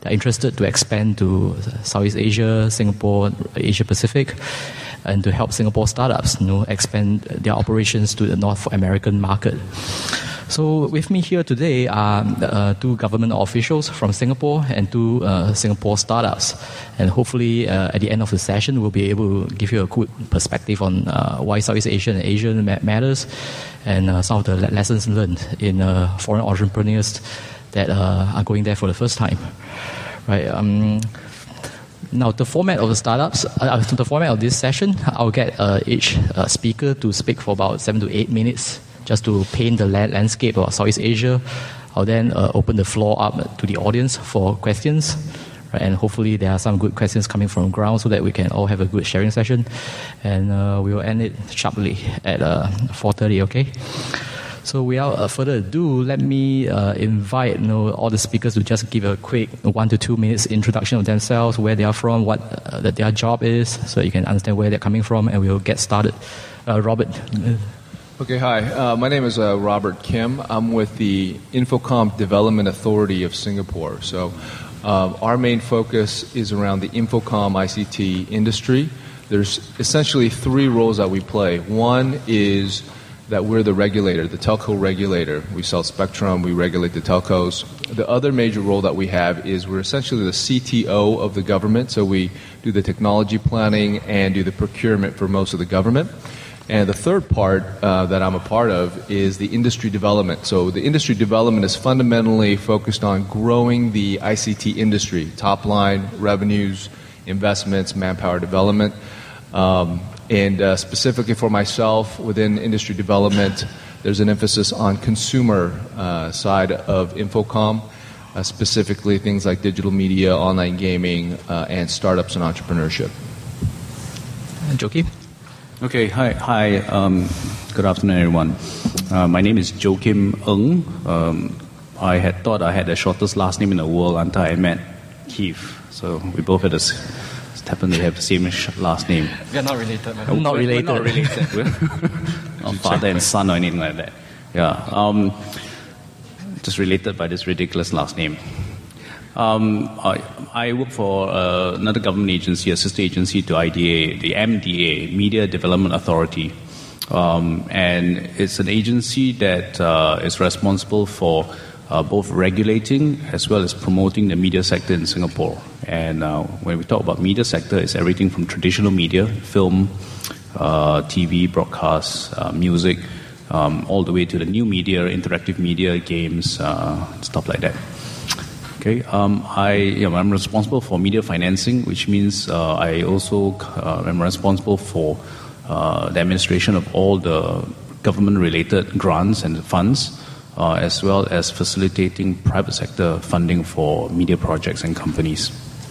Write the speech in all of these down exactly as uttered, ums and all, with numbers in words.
they're interested to expand to Southeast Asia, Singapore, Asia Pacific, and to help Singapore startups, you know, expand their operations to the North American market. So with me here today are uh, two government officials from Singapore and two uh, Singapore startups. And hopefully uh, at the end of the session, we'll be able to give you a good perspective on uh, why Southeast Asia and Asia matters, and uh, some of the lessons learned in uh, foreign entrepreneurs that uh, are going there for the first time. Right. Um, Now, the format of the startups, uh, the format of this session, I'll get uh, each uh, speaker to speak for about seven to eight minutes, just to paint the landscape of Southeast Asia. I'll then uh, open the floor up to the audience for questions, right? And hopefully there are some good questions coming from the ground so that we can all have a good sharing session. And uh, we will end it sharply at uh, four thirty, okay? So without uh, further ado, let me uh, invite you know, all the speakers to just give a quick one to two minutes introduction of themselves, where they are from, what uh, that their job is, so you can understand where they're coming from, and we'll get started. Uh, Robert. Okay, hi. Uh, my name is uh, Robert Kim. I'm with the Infocom Development Authority of Singapore. So uh, our main focus is around the Infocom I C T industry. There's essentially three roles that we play. One is that we're the regulator, the telco regulator. We sell spectrum, we regulate the telcos. The other major role that we have is we're essentially the C T O of the government, so we do the technology planning and do the procurement for most of the government. And the third part uh, that I'm a part of is the industry development. So the industry development is fundamentally focused on growing the I C T industry, top line, revenues, investments, manpower development. Um, And uh, specifically for myself, within industry development, there's an emphasis on consumer uh, side of Infocom, uh, specifically things like digital media, online gaming, uh, and startups and entrepreneurship. Joachim? Okay, hi, hi. Um, good afternoon, everyone. Uh, my name is Joachim Ng. Um, I had thought I had the shortest last name in the world until I met Keith. So we both had this. Happen to have the same last name. We are not related. I'm not we're, related. We're not related. Not father and son or anything like that. Yeah. Um, just related by this ridiculous last name. Um, I, I work for uh, another government agency, a sister agency to I D A, the M D A, Media Development Authority. Um, and it's an agency that uh, is responsible for Uh, both regulating as well as promoting the media sector in Singapore. And uh, when we talk about media sector, it's everything from traditional media, film, uh, T V, broadcast, uh, music, um, all the way to the new media, interactive media, games, uh, stuff like that. Okay, um, I, you know, I'm responsible for media financing, which means uh, I also uh, am responsible for uh, the administration of all the government-related grants and funds, Uh, as well as facilitating private sector funding for media projects and companies.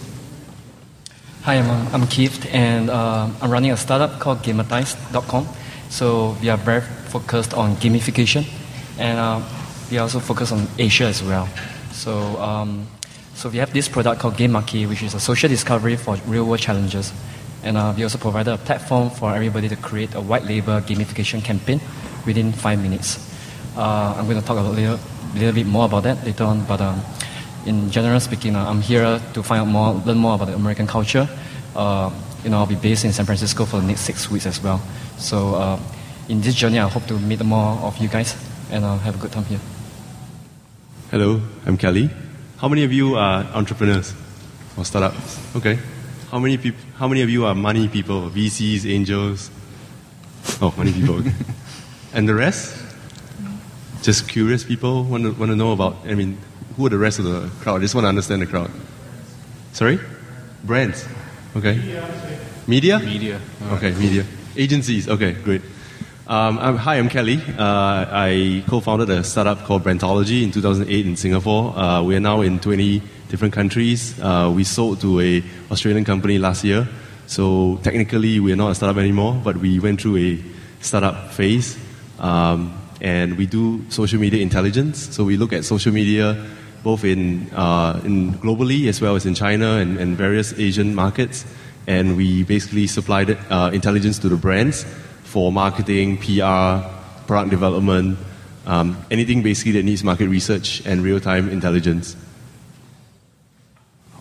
Hi, I'm, I'm Keith, and uh, I'm running a startup called Gametize dot com. So we are very focused on gamification, and uh, we also focus on Asia as well. So, um, so we have this product called Game Marquee, which is a social discovery for real-world challenges. And uh, we also provided a platform for everybody to create a white label gamification campaign within five minutes. Uh, I'm going to talk a little, little bit more about that later on, but um, in general speaking, uh, I'm here to find out more, learn more about the American culture. Uh, you know, I'll be based in San Francisco for the next six weeks as well. So uh, in this journey, I hope to meet more of you guys and uh, have a good time here. Hello, I'm Kelly. How many of you are entrepreneurs or startups? Okay. How many peop- How many of you are money people, V Cs, angels? Oh, money people. And the rest? Just curious people want to want to know about. I mean, who are the rest of the crowd? I just want to understand the crowd. Sorry, brands. Okay. Media. Media. Okay, media. Agencies. Okay, great. Um, I'm, hi, I'm Kelly. Uh, I co-founded a startup called Brandtology in two thousand eight in Singapore. Uh, we are now in twenty different countries. Uh, we sold to a Australian company last year. So technically, we are not a startup anymore, but we went through a startup phase. Um, And we do social media intelligence. So we look at social media both in, uh, in globally as well as in China and, and various Asian markets. And we basically supplied uh, intelligence to the brands for marketing, P R, product development, um, anything basically that needs market research and real-time intelligence.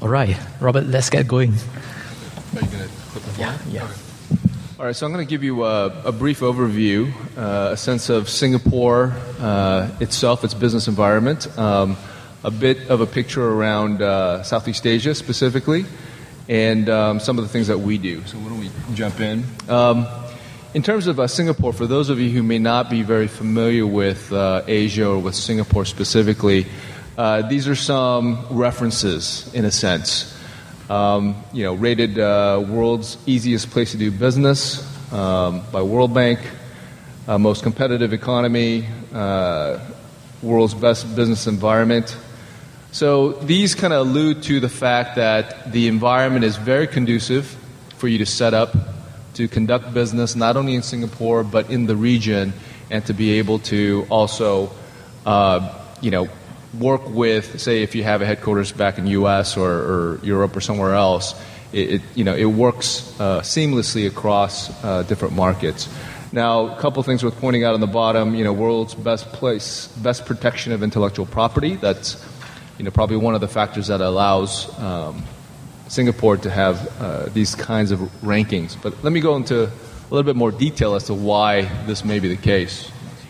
All right, Robert, let's get going. Are you going to click the Yeah, slide? yeah. Okay. All right, so I'm going to give you a, a brief overview, uh, a sense of Singapore uh, itself, its business environment, um, a bit of a picture around uh, Southeast Asia specifically, and um, some of the things that we do. So why don't we jump in? Um, in terms of uh, Singapore, for those of you who may not be very familiar with uh, Asia or with Singapore specifically, uh, these are some references in a sense. Um, you know, rated uh, world's easiest place to do business um, by World Bank, uh, most competitive economy, uh, world's best business environment. So these kind of allude to the fact that the environment is very conducive for you to set up, to conduct business not only in Singapore but in the region, and to be able to also, uh, you know, work with, say, if you have a headquarters back in U S or, or Europe or somewhere else, it, it you know it works uh, seamlessly across uh, different markets. Now, a couple things worth pointing out on the bottom. You know, world's best place, best protection of intellectual property. That's you know probably one of the factors that allows um, Singapore to have uh, these kinds of rankings. But let me go into a little bit more detail as to why this may be the case.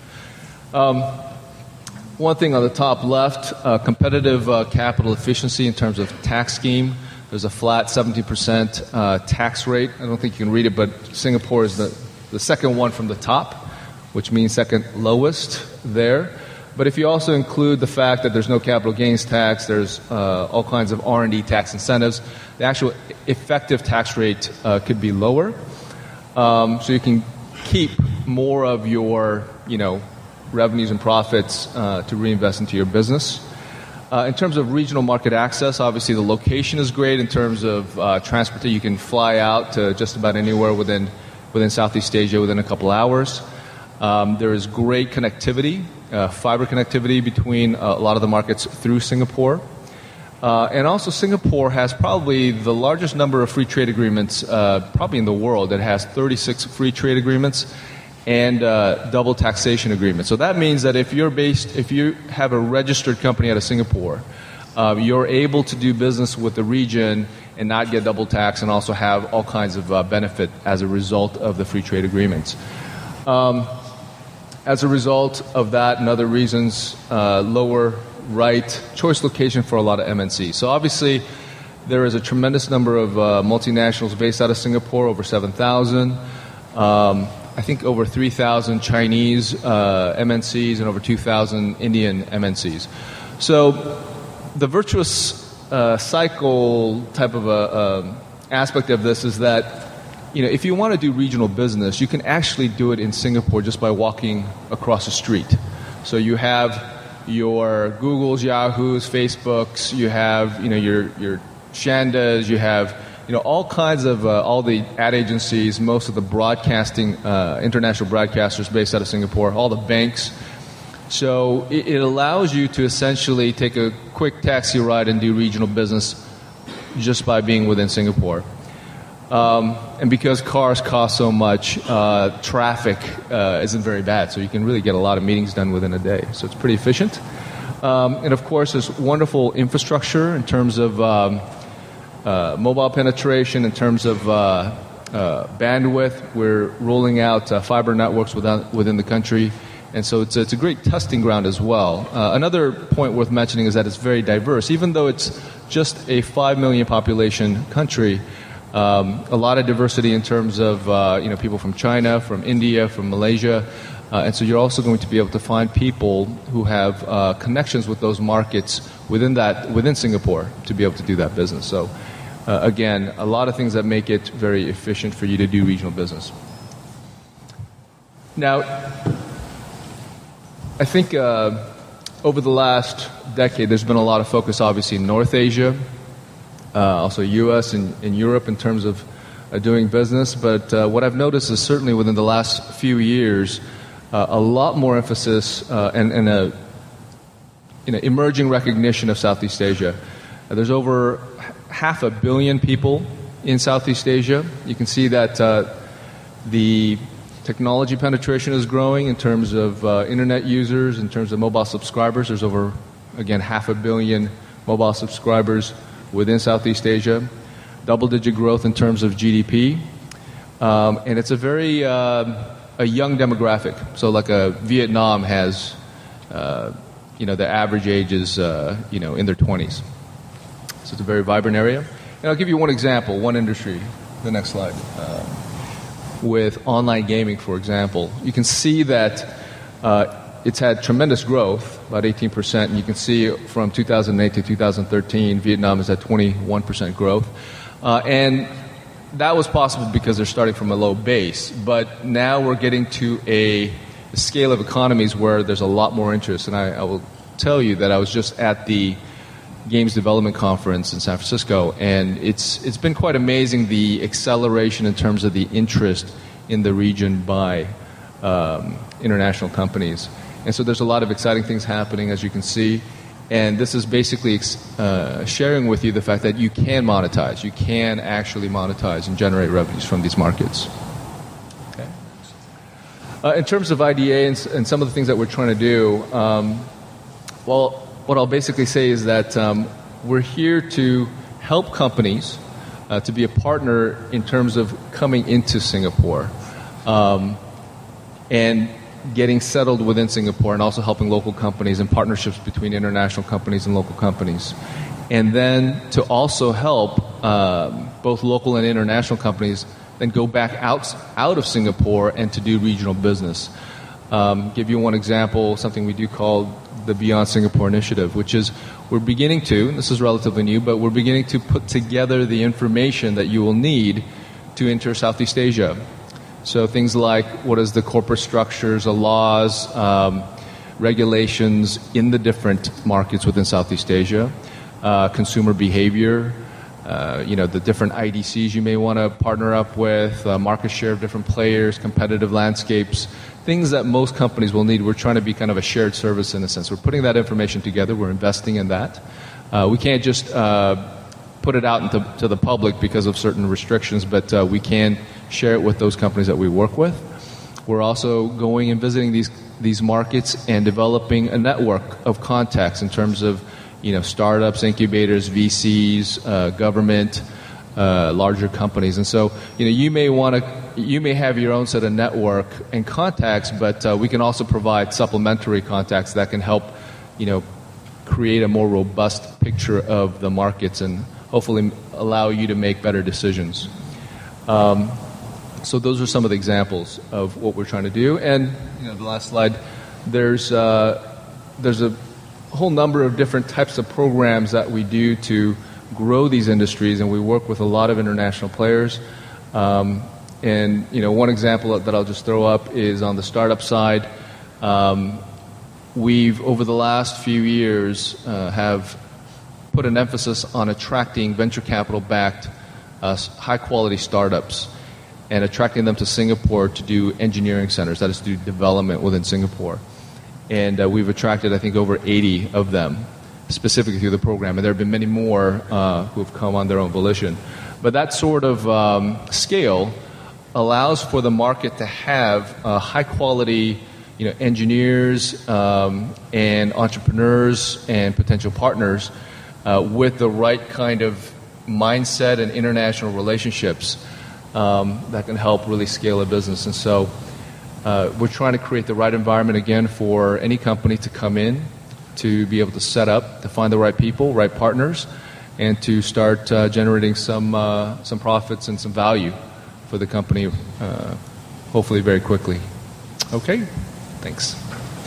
Um, One thing on the top left, uh, competitive uh, capital efficiency in terms of tax scheme. There's a flat seventy percent uh, tax rate. I don't think you can read it, but Singapore is the, the second one from the top, which means second lowest there. But if you also include the fact that there's no capital gains tax, there's uh, all kinds of R and D tax incentives, the actual effective tax rate uh, could be lower. Um, so you can keep more of your, you know, revenues and profits uh, to reinvest into your business. Uh, in terms of regional market access, obviously the location is great in terms of uh, transport. You can fly out to just about anywhere within within Southeast Asia within a couple hours. Um, there is great connectivity, uh, fiber connectivity between uh, a lot of the markets through Singapore. Uh, and also Singapore has probably the largest number of free trade agreements uh, probably in the world. It has thirty-six free trade agreements and uh, double taxation agreement. So that means that if you're based, if you have a registered company out of Singapore, uh, you're able to do business with the region and not get double tax, and also have all kinds of uh, benefit as a result of the free trade agreements. Um, as a result of that and other reasons, uh, lower right choice location for a lot of M N Cs. So obviously there is a tremendous number of uh, multinationals based out of Singapore, over seven thousand. Um, I think over three thousand Chinese uh, M N Cs and over two thousand Indian M N Cs. So the virtuous uh, cycle type of a, uh, aspect of this is that, you know, if you want to do regional business, you can actually do it in Singapore just by walking across the street. So you have your Googles, Yahoos, Facebooks, you have, you know, your, your Shandas, you have, you know, all kinds of, uh, all the ad agencies, most of the broadcasting, uh, international broadcasters based out of Singapore, all the banks. So it, it allows you to essentially take a quick taxi ride and do regional business just by being within Singapore. Um, and because cars cost so much, uh, traffic uh, isn't very bad, so you can really get a lot of meetings done within a day. So it's pretty efficient. Um, and of course, there's wonderful infrastructure in terms of um, Uh, mobile penetration, in terms of uh, uh, bandwidth. We're rolling out uh, fiber networks within, within the country, and so it's, it's a great testing ground as well. Uh, another point worth mentioning is that it's very diverse. Even though it's just a five million population country, um, a lot of diversity in terms of uh, you know people from China, from India, from Malaysia, uh, and so you're also going to be able to find people who have uh, connections with those markets within that within Singapore to be able to do that business. So. Uh, again, a lot of things that make it very efficient for you to do regional business. Now, I think uh, over the last decade, there's been a lot of focus, obviously, in North Asia, uh, also U S and, and Europe in terms of uh, doing business. But uh, what I've noticed is certainly within the last few years, uh, a lot more emphasis uh, and, and a you know, emerging recognition of Southeast Asia. Uh, there's over half a billion people in Southeast Asia. You can see that uh, the technology penetration is growing in terms of uh, internet users, in terms of mobile subscribers. There's over, again, half a billion mobile subscribers within Southeast Asia, double-digit growth in terms of G D P, um, and it's a very uh, a young demographic. So, like a Vietnam has, uh, you know, the average age is uh, you know in their twenties. So it's a very vibrant area. And I'll give you one example, one industry. The next slide. Uh, with online gaming, for example, you can see that uh, it's had tremendous growth, about eighteen percent, and you can see from two thousand eight to two thousand thirteen, Vietnam has had twenty-one percent growth. Uh, and that was possible because they're starting from a low base. But now we're getting to a, a scale of economies where there's a lot more interest. And I, I will tell you that I was just at the Games Development Conference in San Francisco, and it's it's been quite amazing, the acceleration in terms of the interest in the region by um, international companies. And so there's a lot of exciting things happening, as you can see. And this is basically uh, sharing with you the fact that you can monetize. You can actually monetize and generate revenues from these markets. Okay. Uh, in terms of I D A and, and some of the things that we're trying to do, um, well, what I'll basically say is that um, we're here to help companies uh, to be a partner in terms of coming into Singapore um, and getting settled within Singapore, and also helping local companies and partnerships between international companies and local companies. And then to also help um, both local and international companies then go back out, out of Singapore and to do regional business. Um, give you one example, something we do call the Beyond Singapore Initiative, which is we're beginning to, and this is relatively new, but we're beginning to put together the information that you will need to enter Southeast Asia. So things like what is the corporate structures, the laws, um, regulations in the different markets within Southeast Asia, uh, consumer behavior, uh, you know, the different I D Cs you may want to partner up with, uh, market share of different players, competitive landscapes, things that most companies will need. We're trying to be kind of a shared service in a sense. We're putting that information together. We're investing in that. Uh, we can't just uh, put it out into to the public because of certain restrictions, but uh, we can share it with those companies that we work with. We're also going and visiting these these markets and developing a network of contacts in terms of, you know, startups, incubators, V Cs, uh, government, uh, larger companies. And so, you know, you may want to you may have your own set of network and contacts, but uh, we can also provide supplementary contacts that can help, you know, create a more robust picture of the markets and hopefully allow you to make better decisions. Um, so those are some of the examples of what we're trying to do. And, you know, the last slide, there's uh, there's a whole number of different types of programs that we do to grow these industries, and we work with a lot of international players. Um, and, you know, one example that I'll just throw up is on the startup side. Um, we've, over the last few years, uh, have put an emphasis on attracting venture capital-backed, uh, high-quality startups and attracting them to Singapore to do engineering centers, that is, to do development within Singapore. And uh, we've attracted, I think, over eighty of them, specifically through the program. And there have been many more uh, who have come on their own volition. But that sort of um, scale allows for the market to have uh, high-quality, you know, engineers um, and entrepreneurs and potential partners uh, with the right kind of mindset and international relationships um, that can help really scale a business. And so uh, we're trying to create the right environment, again, for any company to come in, to be able to set up, to find the right people, right partners, and to start uh, generating some uh, some profits and some value for the company, uh, hopefully very quickly. Okay, thanks.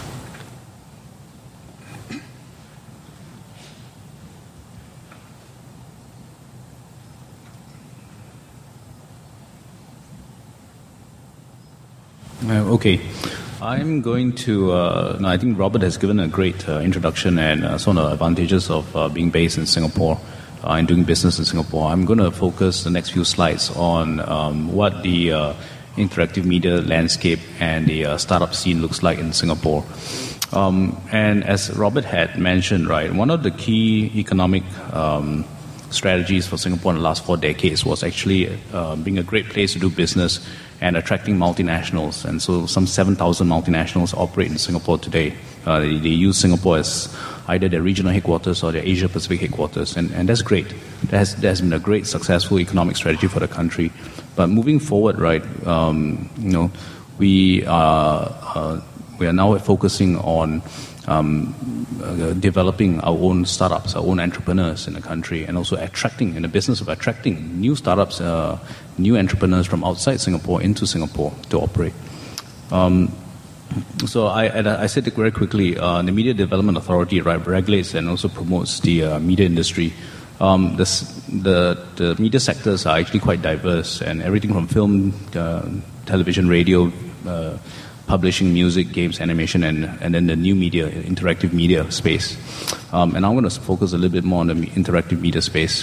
Uh, okay. I'm going to, uh, no, I think Robert has given a great uh, introduction and uh, some of the advantages of uh, being based in Singapore uh, and doing business in Singapore. I'm going to focus the next few slides on um, what the uh, interactive media landscape and the uh, startup scene looks like in Singapore. Um, and as Robert had mentioned, right, one of the key economic um, strategies for Singapore in the last four decades was actually uh, being a great place to do business and attracting multinationals. And so some seven thousand multinationals operate in Singapore today Uh, they, they use Singapore as either their regional headquarters or their Asia Pacific headquarters, and, and that's great. That has, that has been a great, successful economic strategy for the country. But moving forward, right, um, you know, we are uh, we are now focusing on um, uh, developing our own startups, our own entrepreneurs in the country, and also attracting, in the business of attracting new startups, uh, new entrepreneurs from outside Singapore into Singapore to operate. Um, So I, I said it very quickly. Uh, the Media Development Authority, right, regulates and also promotes the uh, media industry. Um, this, the the media sectors are actually quite diverse, and everything from film, uh, television, radio, uh, publishing, music, games, animation, and and then the new media, interactive media space. Um, and I'm going to focus a little bit more on the interactive media space.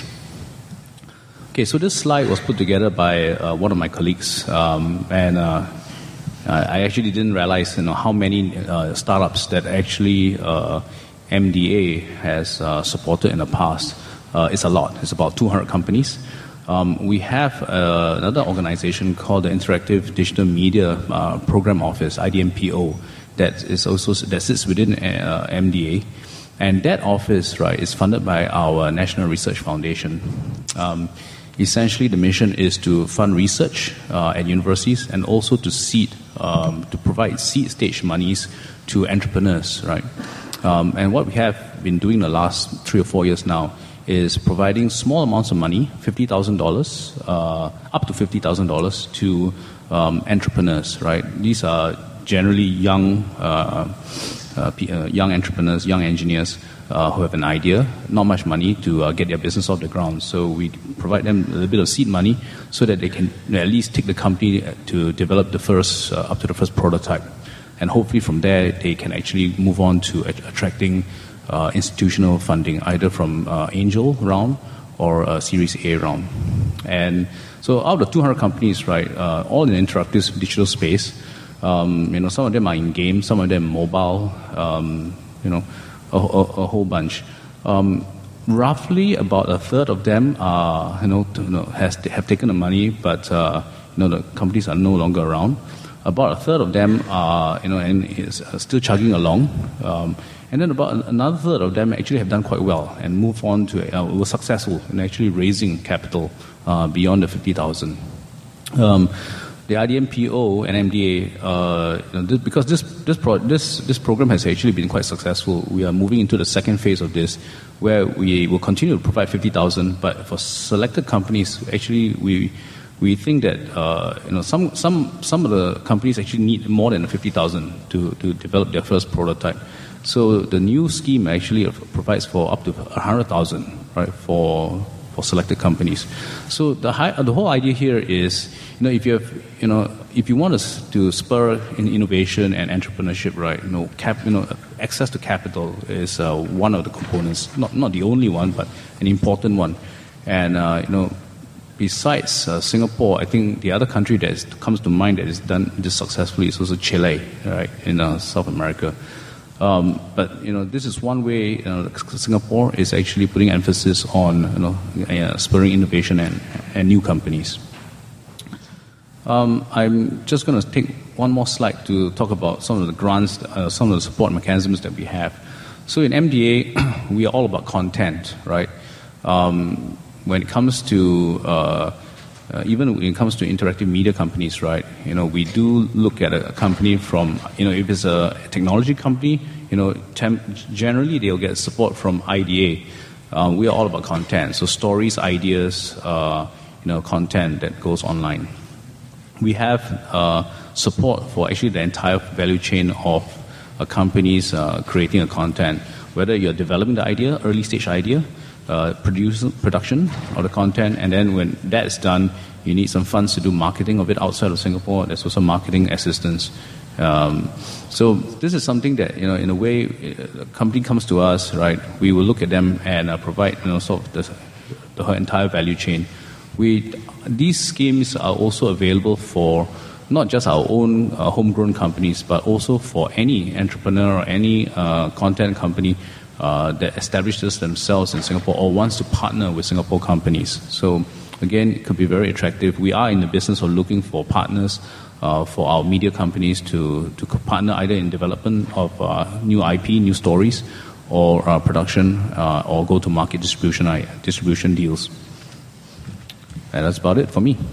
Okay, so this slide was put together by uh, one of my colleagues, um, and. Uh, Uh, I actually didn't realize, you know, how many uh, startups that actually uh, M D A has uh, supported in the past. Uh, it's a lot. It's about two hundred companies. Um, we have uh, another organization called the Interactive Digital Media uh, Program Office, I D M P O, that is also that sits within uh, M D A, and that office, right, is funded by our National Research Foundation. Um, Essentially, the mission is to fund research uh, at universities and also to seed, um, to provide seed stage monies to entrepreneurs, right? Um, and what we have been doing the last three or four years now is providing small amounts of money, fifty thousand dollars, uh, up to fifty thousand dollars to um, entrepreneurs, right? These are generally young, uh, uh, uh, young entrepreneurs, young engineers. Uh, who have an idea, not much money to uh, get their business off the ground. So we provide them a little bit of seed money so that they can you know, at least take the company to develop the first, uh, up to the first prototype. And hopefully from there, they can actually move on to at- attracting uh, institutional funding, either from uh, angel round or uh, Series A round. And so out of two hundred companies, right, uh, all in the interactive digital space, um, you know, some of them are in games, some of them mobile, um, you know, A, a, a whole bunch. Um, roughly about a third of them are, you know, to, you know has have taken the money, but uh, you know the companies are no longer around. About a third of them are, you know, and is still chugging along, um, and then about another third of them actually have done quite well and move on to uh, were successful in actually raising capital uh, beyond the fifty thousand. Um, The I D M P O and M D A, uh, you know, this, because this this, pro, this this program has actually been quite successful, we are moving into the second phase of this, where we will continue to provide fifty thousand. But for selected companies, actually, we we think that uh, you know some some some of the companies actually need more than fifty thousand to to develop their first prototype. So the new scheme actually provides for up to a hundred thousand, right, for for selected companies. So the high, the whole idea here is, you know, if you have, you know, if you want us to spur in innovation and entrepreneurship, right, you know, cap, you know, access to capital is uh, one of the components, not not the only one, but an important one. And uh, you know, besides uh, Singapore, I think the other country that is, comes to mind that has done this successfully is also Chile, right, in uh, South America. Um, but you know, this is one way. You know, Singapore is actually putting emphasis on, you know, uh, spurring innovation and, and new companies. Um, I'm just going to take one more slide to talk about some of the grants, uh, some of the support mechanisms that we have. So in M D A, we are all about content, right? Um, when it comes to uh, uh, even when it comes to interactive media companies, right? You know, we do look at a company from, you know, if it's a technology company, you know, temp- generally they'll get support from I D A. Um, we are all about content, so stories, ideas, uh, you know, content that goes online. We have uh, support for actually the entire value chain of a company's uh, creating a content, whether you're developing the idea, early stage idea, uh, produce, production of the content, and then when that's done, you need some funds to do marketing of it outside of Singapore. There's also marketing assistance. Um, so this is something that, you know, in a way, a company comes to us, right? We will look at them and uh, provide, you know, sort of the, the entire value chain. We, these schemes are also available for not just our own uh, homegrown companies, but also for any entrepreneur or any uh, content company uh, that establishes themselves in Singapore or wants to partner with Singapore companies. So again, it could be very attractive. We are in the business of looking for partners uh, for our media companies to, to partner either in development of uh, new I P, new stories, or uh, production, uh, or go-to-market distribution uh, distribution deals. And that's about it for me.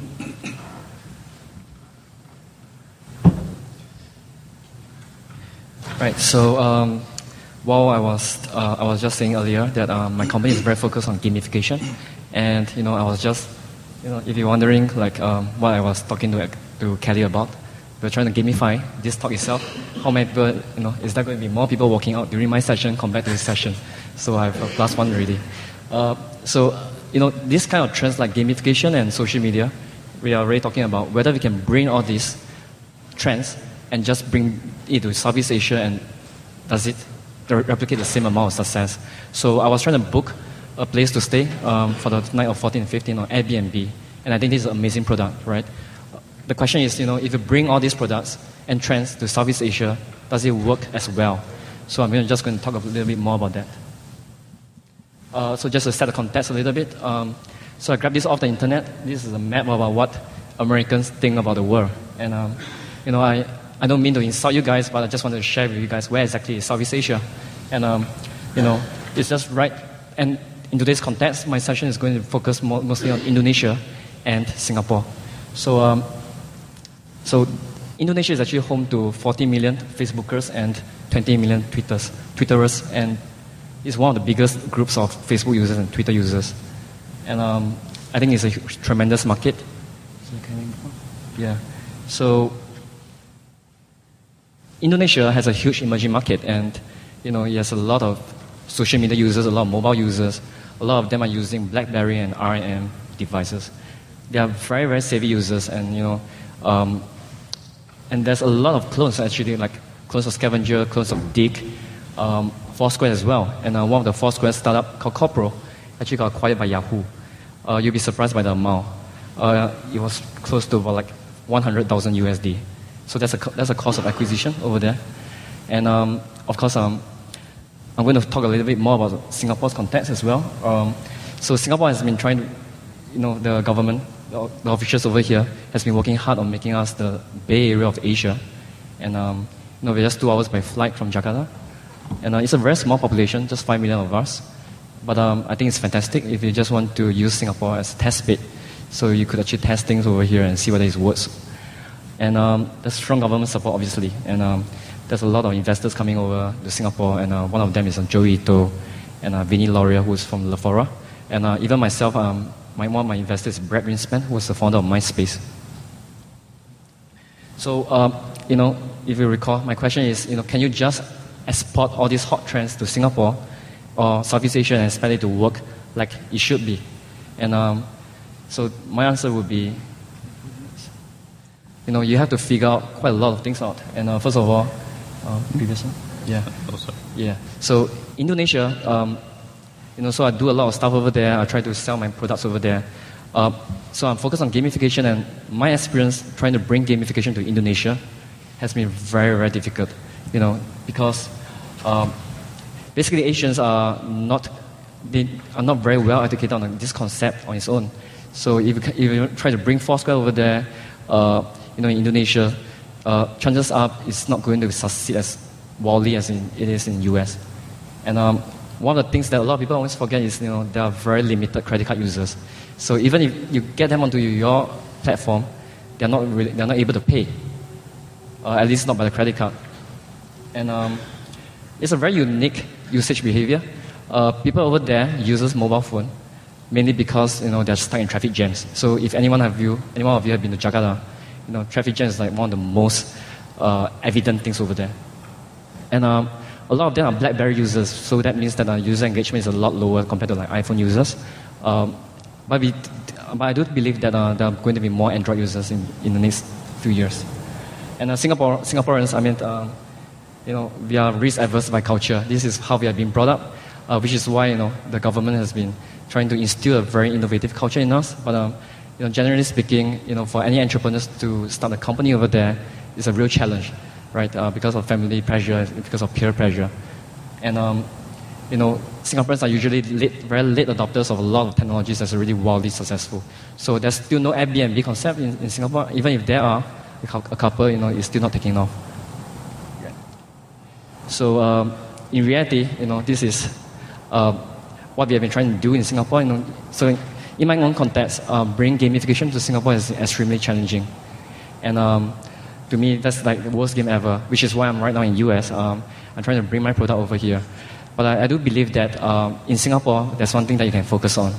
Right. So um, while I was uh, I was just saying earlier that uh, my company is very focused on gamification, and you know I was just you know if you're wondering like um, what I was talking to to Kelly about, we're trying to gamify this talk itself. How many people you know is there going to be more people walking out during my session compared to this session? So I have a plus one already. Uh, so you know this kind of trends like gamification and social media, we are already talking about whether we can bring all these trends and just bring it to Southeast Asia, and does it replicate the same amount of success? So I was trying to book a place to stay um, for the night of fourteen and fifteen on Airbnb, and I think this is an amazing product, right? The question is, you know, if you bring all these products and trends to Southeast Asia, does it work as well? So I'm just going to talk a little bit more about that. Uh, so just to set the context a little bit, um, so I grabbed this off the internet. This is a map about what Americans think about the world, and um, you know, I. I don't mean to insult you guys, but I just wanted to share with you guys where exactly is Southeast Asia. And, um, you know, it's just right. And in today's context, my session is going to focus more, mostly on Indonesia and Singapore. So, um, so Indonesia is actually home to forty million Facebookers and twenty million Twitters, Twitterers, and it's one of the biggest groups of Facebook users and Twitter users. And um, I think it's a tremendous market. Yeah. So Indonesia has a huge emerging market, and you know it has a lot of social media users, a lot of mobile users. A lot of them are using BlackBerry and R M devices. They are very, very savvy users, and you know, um, and there's a lot of clones actually, like clones of Scavenger, clones of Dig, um, Foursquare as well. And uh, one of the Foursquare startup called Copro actually got acquired by Yahoo. Uh, you'll be surprised by the amount. Uh, it was close to about like one hundred thousand U S D. So that's a, that's a cost of acquisition over there. And um, of course, um, I'm going to talk a little bit more about Singapore's context as well. Um, so Singapore has been trying to, you know, the government, the, the officials over here has been working hard on making us the Bay Area of Asia. And um, you know, we're just two hours by flight from Jakarta. And uh, it's a very small population, just five million of us. But um, I think it's fantastic if you just want to use Singapore as a test bed. So you could actually test things over here and see whether it works. And um, there's strong government support, obviously. And um, there's a lot of investors coming over to Singapore. And uh, one of them is uh, Joey Ito and uh, Vinny Laurier, who's from Lefora. And uh, even myself, um, my, one of my investors is Brad Greenspan, who was the founder of MySpace. So, um, you know, if you recall, my question is, you know, can you just export all these hot trends to Singapore or Southeast Asia and expect it to work like it should be? And um, so my answer would be, you know, you have to figure out quite a lot of things out. And uh, first of all, uh, previous one? Yeah. Oh, sorry. Yeah. So Indonesia, um, you know, so I do a lot of stuff over there. I try to sell my products over there. Uh, so I'm focused on gamification, and my experience trying to bring gamification to Indonesia has been very, very difficult. You know, because um, basically Asians are not they are not very well educated on this concept on its own. So if you, if you try to bring Foursquare over there, uh, you know, in Indonesia, uh, chances are it's not going to succeed as wildly as in, it is in U S. And um, one of the things that a lot of people always forget is, you know, there are very limited credit card users. So even if you get them onto your platform, they're not really, they're not able to pay, uh, at least not by the credit card. And um, it's a very unique usage behavior. Uh, people over there uses mobile phone mainly because, you know, they're stuck in traffic jams. So if anyone of you, anyone of you have been to Jakarta, you know, traffic jams is like one of the most uh, evident things over there. And um, a lot of them are BlackBerry users, so that means that our user engagement is a lot lower compared to like iPhone users. Um, but, we, but I do believe that uh, there are going to be more Android users in, in the next few years. And uh, Singapore, Singaporeans, I mean, uh, you know, we are risk-averse by culture. This is how we have been brought up, uh, which is why, you know, the government has been trying to instill a very innovative culture in us. But um, you know, generally speaking, you know, for any entrepreneurs to start a company over there is a real challenge, right? Uh, because of family pressure, because of peer pressure. And um, you know, Singaporeans are usually late, very late adopters of a lot of technologies that's already wildly successful. So there's still no Airbnb concept in, in Singapore. Even if there are, a couple, you know, is still not taking off. So um, in reality, you know, this is uh, what we have been trying to do in Singapore. You know, so in my own context, uh, bringing gamification to Singapore is extremely challenging. And um, to me, that's like the worst game ever, which is why I'm right now in U S. Um, I'm trying to bring my product over here. But I, I do believe that um, in Singapore, there's one thing that you can focus on.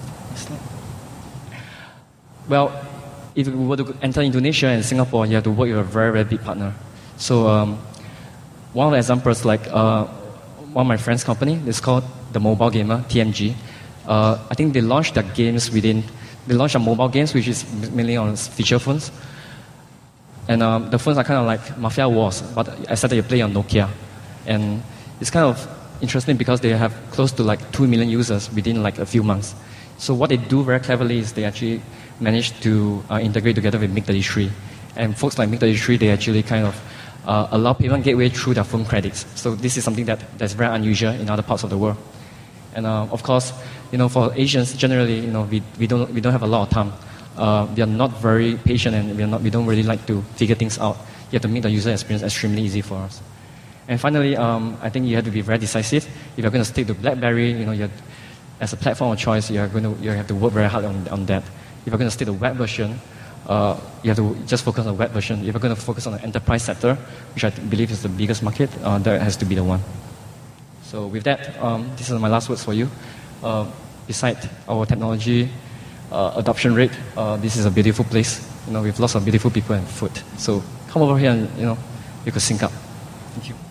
Well, if you were to enter Indonesia and Singapore, you have to work with a very, very big partner. So um, one of the examples, like uh, one of my friend's company, is called The Mobile Gamer, T M G. Uh, I think they launched their games within, they launched their mobile games, which is mainly on feature phones. And um, the phones are kind of like Mafia Wars, but except that you play on Nokia. And it's kind of interesting because they have close to like two million users within like a few months. So what they do very cleverly is they actually manage to uh, integrate together with Mig thirty-three. And folks like Mig thirty-three, they actually kind of uh, allow payment gateway through their phone credits. So this is something that, that's very unusual in other parts of the world. And uh, of course, you know, for Asians generally, you know, we, we don't we don't have a lot of time. Uh, we are not very patient, and we are not we don't really like to figure things out. You have to make the user experience extremely easy for us. And finally, um, I think you have to be very decisive. If you're going to stick to BlackBerry, you know, you're, as a platform of choice, you are going to you have to work very hard on, on that. If you're going to stick to web version, uh, you have to just focus on the web version. If you're going to focus on the enterprise sector, which I believe is the biggest market, uh, that has to be the one. So with that, um, this is my last words for you. Uh, besides our technology uh, adoption rate, uh, this is a beautiful place. You know, with lots of beautiful people and food. So come over here and, you know, you could sync up. Thank you.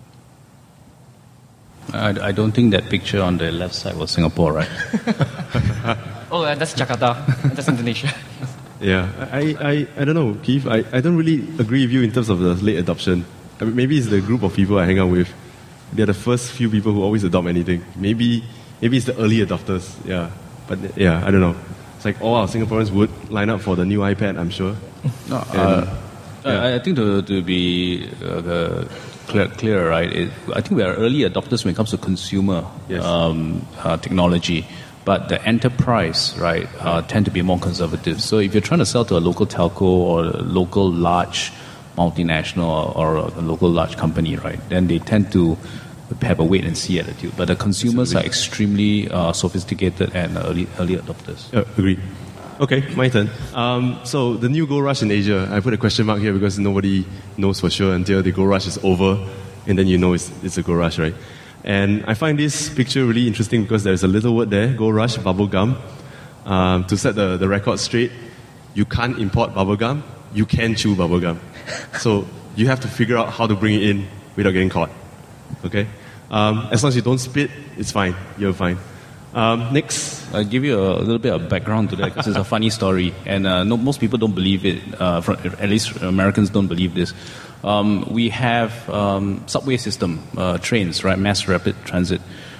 I, I don't think that picture on the left side was Singapore, right? Oh, that's Jakarta. That's Indonesia. Yeah, I, I, I don't know, Keith. I, I don't really agree with you in terms of the late adoption. I mean, maybe it's the group of people I hang out with. They're the first few people who always adopt anything. Maybe maybe it's the early adopters. Yeah, but yeah, I don't know. It's like all our Singaporeans would line up for the new iPad, I'm sure. No, uh, yeah. I, I think to to be uh, clear, clear, right? It, I think we are early adopters when it comes to consumer yes. um, uh, technology. But the enterprise, right, uh, tend to be more conservative. So if you're trying to sell to a local telco or a local large multinational or a local large company, right, then they tend to have a wait and see attitude. But the consumers Absolutely. Are extremely uh, sophisticated and early early adopters. Uh, agree. Okay, my turn. Um, so the new Go Rush in Asia, I put a question mark here because nobody knows for sure until the Go Rush is over, and then you know it's, it's a Go Rush, right? And I find this picture really interesting because there's a little word there, Go Rush bubble gum. Um, to set the, the record straight, you can't import bubble gum, you can chew bubble gum. So you have to figure out how to bring it in without getting caught. Okay? Um, as long as you don't spit, it's fine. You're fine. Um, next. I'll give you a little bit of background to that because it's a funny story. And uh, no, most people don't believe it. Uh, from, at least Americans don't believe this. Um, we have um, subway system, uh, trains, right, mass rapid transit.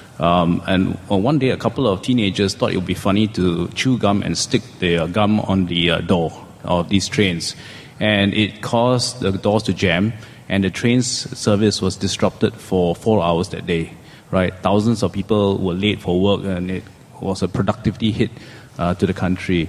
Um, and well, one day a couple of teenagers thought it would be funny to chew gum and stick their gum on the uh, door of these trains. And it caused the doors to jam, and the train's service was disrupted for four hours that day, right? Thousands of people were late for work, and it was a productivity hit uh, to the country.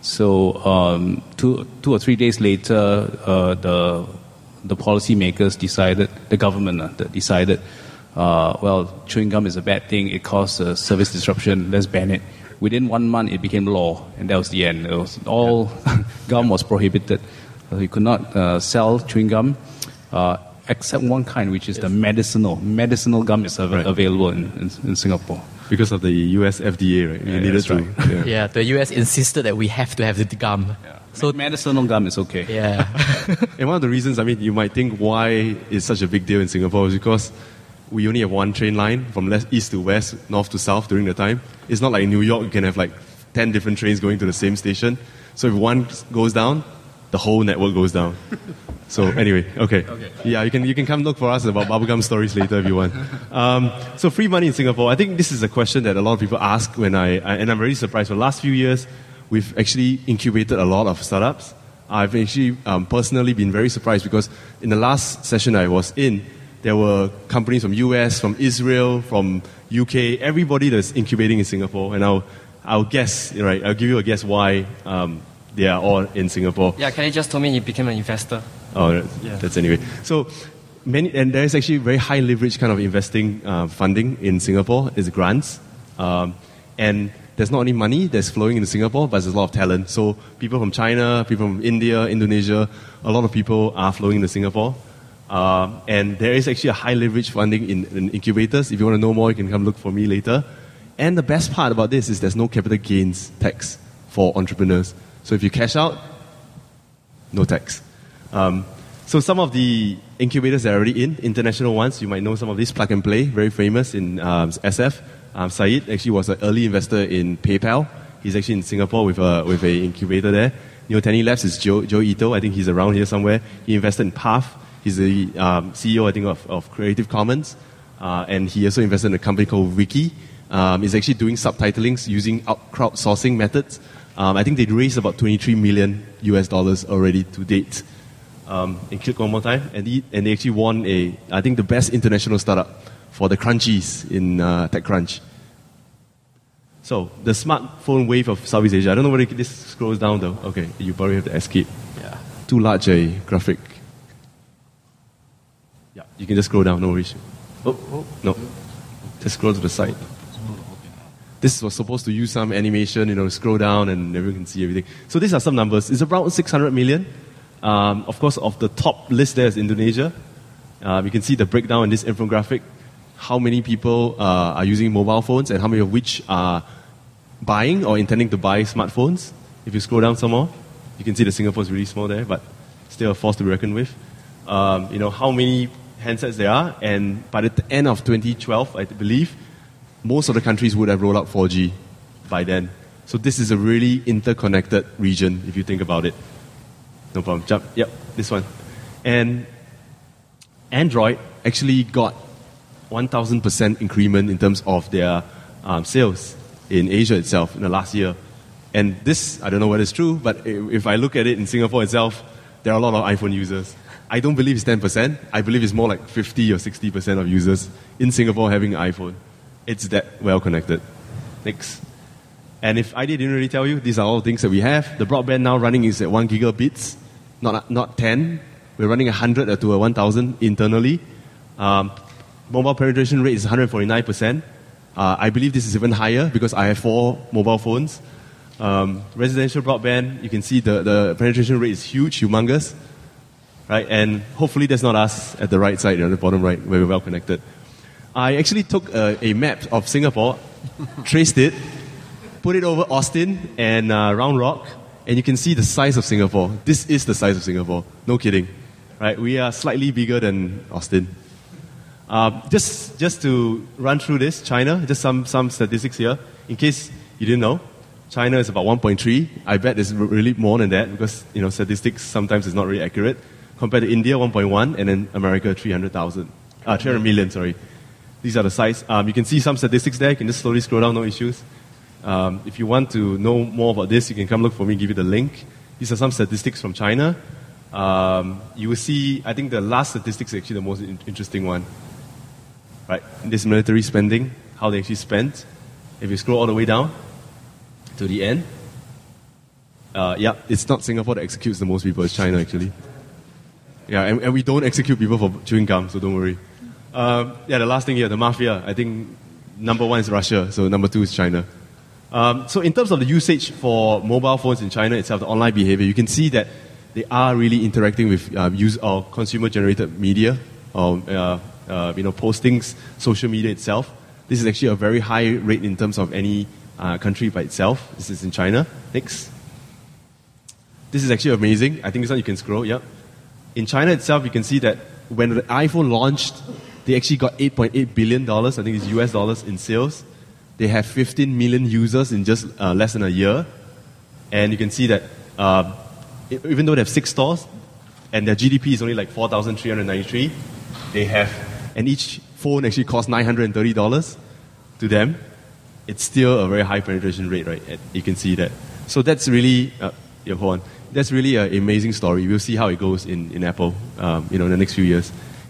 So um, two, two or three days later, uh, the the policymakers decided, the government uh, decided, uh, well, chewing gum is a bad thing. It caused a service disruption. Let's ban it. Within one month, it became law, and that was the end. It was all gum was prohibited. So you could not uh, sell chewing gum, uh, except one kind, which is yes. the medicinal. Medicinal gum is av- right. available in, in, in Singapore. Because of the U S F D A, right? Yeah, needed to. Right. Yeah. yeah, the U S insisted that we have to have the gum. Yeah. So medicinal gum is okay. Yeah. And one of the reasons, I mean, you might think why it's such a big deal in Singapore is because we only have one train line from left, east to west, north to south during the time. It's not like in New York, you can have like ten different trains going to the same station. So if one goes down, the whole network goes down. So anyway, okay. okay. Yeah, you can you can come look for us about bubblegum stories later if you want. Um, so free money in Singapore, I think this is a question that a lot of people ask when I, I and I'm very surprised. For the last few years, we've actually incubated a lot of startups. I've actually um, personally been very surprised because in the last session I was in, There were companies from U S, from Israel, from U K, everybody that's incubating in Singapore. And I'll, I'll guess, right, I'll give you a guess why um, they are all in Singapore. Yeah, Kelly just told me he became an investor. Oh, that's, yeah. that's anyway. So, many, and there is actually very high leverage kind of investing uh, funding in Singapore, is grants. Um, and there's not only money that's flowing into Singapore, but there's a lot of talent. So people from China, people from India, Indonesia, a lot of people are flowing into Singapore. Uh, and there is actually a high leverage funding in, in incubators. If you want to know more, you can come look for me later. And the best part about this is there's no capital gains tax for entrepreneurs. So if you cash out, no tax. Um, so some of the incubators that are already in, international ones, you might know some of these, Plug and Play, very famous in um, S F. Um, Said actually was an early investor in PayPal. He's actually in Singapore with a with a incubator there. Neoteny Labs is Joe, Joe Ito. I think he's around here somewhere. He invested in Path. He's the um, C E O, I think, of, of Creative Commons. Uh, and he also invested in a company called Wiki. Um, he's actually doing subtitlings using out crowdsourcing methods. Um, I think they raised about twenty-three million U S dollars already to date. Um, and click one more time. And, he, and they actually won a, I think, the best international startup for the Crunchies in uh, TechCrunch. So, the smartphone wave of Southeast Asia. I don't know whether this scrolls down though. Okay, you probably have to escape. Yeah. Too large a graphic. Yeah, you can just scroll down, no worries. Oh, oh, no. Just scroll to the side. This was supposed to use some animation, you know, scroll down and everyone can see everything. So these are some numbers. It's around six hundred million. Um, of course, of the top list there is Indonesia. Uh, you can see the breakdown in this infographic. How many people uh, are using mobile phones and how many of which are buying or intending to buy smartphones. If you scroll down some more, you can see that Singapore is really small there, but still a force to be reckoned with. Um, you know, how many handsets there are, and by the end of twenty twelve, I believe, most of the countries would have rolled out four G by then. So this is a really interconnected region, if you think about it. No problem. Jump. Yep, this one. And Android actually got one thousand percent increment in terms of their um, sales in Asia itself in the last year. And this, I don't know whether it's true, but if I look at it in Singapore itself, there are a lot of iPhone users. I don't believe it's ten percent. I believe it's more like fifty or sixty percent of users in Singapore having an iPhone. It's that well connected. Next. And if I didn't really tell you, these are all things that we have. The broadband now running is at one gigabits, not, not ten. We're running one hundred to one thousand internally. Um, Mobile penetration rate is one hundred forty-nine percent. Uh, I believe this is even higher because I have four mobile phones. Um, residential broadband, you can see the, the penetration rate is huge, humongous. Right? And hopefully that's not us at the right side, you know, the bottom right, where we're well connected. I actually took a, a map of Singapore, traced it, put it over Austin and uh, Round Rock, and you can see the size of Singapore. This is the size of Singapore. No kidding. Right? We are slightly bigger than Austin. Uh, just, just to run through this, China, just some, some statistics here. In case you didn't know, China is about one point three. I bet it's really more than that because, you know, statistics sometimes is not really accurate. Compared to India, one point one, and then America, three hundred thousand. Uh, three hundred million, sorry. These are the size. Um, you can see some statistics there. You can just slowly scroll down, no issues. Um, if you want to know more about this, you can come look for me, give you the link. These are some statistics from China. Um, you will see, I think the last statistics is actually the most in- interesting one. Right, this military spending, how they actually spent. If you scroll all the way down to the end, uh, yeah, it's not Singapore that executes the most people, it's China actually. Yeah, and, and we don't execute people for chewing gum, so don't worry. Um, yeah, the last thing here, the mafia. I think number one is Russia, so number two is China. Um, so in terms of the usage for mobile phones in China itself, the online behavior, you can see that they are really interacting with uh, use or consumer-generated media, or uh, uh, you know, postings, social media itself. This is actually a very high rate in terms of any uh, country by itself. This is in China. Next. This is actually amazing. I think this one you can scroll. Yep. In China itself, you can see that when the iPhone launched, they actually got eight point eight billion dollars, I think it's U S dollars, in sales. They have fifteen million users in just uh, less than a year. And you can see that uh, even though they have six stores, and their G D P is only like four thousand three hundred ninety-three, they have, and each phone actually costs nine hundred thirty dollars to them. It's still a very high penetration rate, right? And you can see that. So that's really, uh, yeah, hold on. That's really an amazing story. We'll see how it goes in, in Apple, um, you know, in the next few years.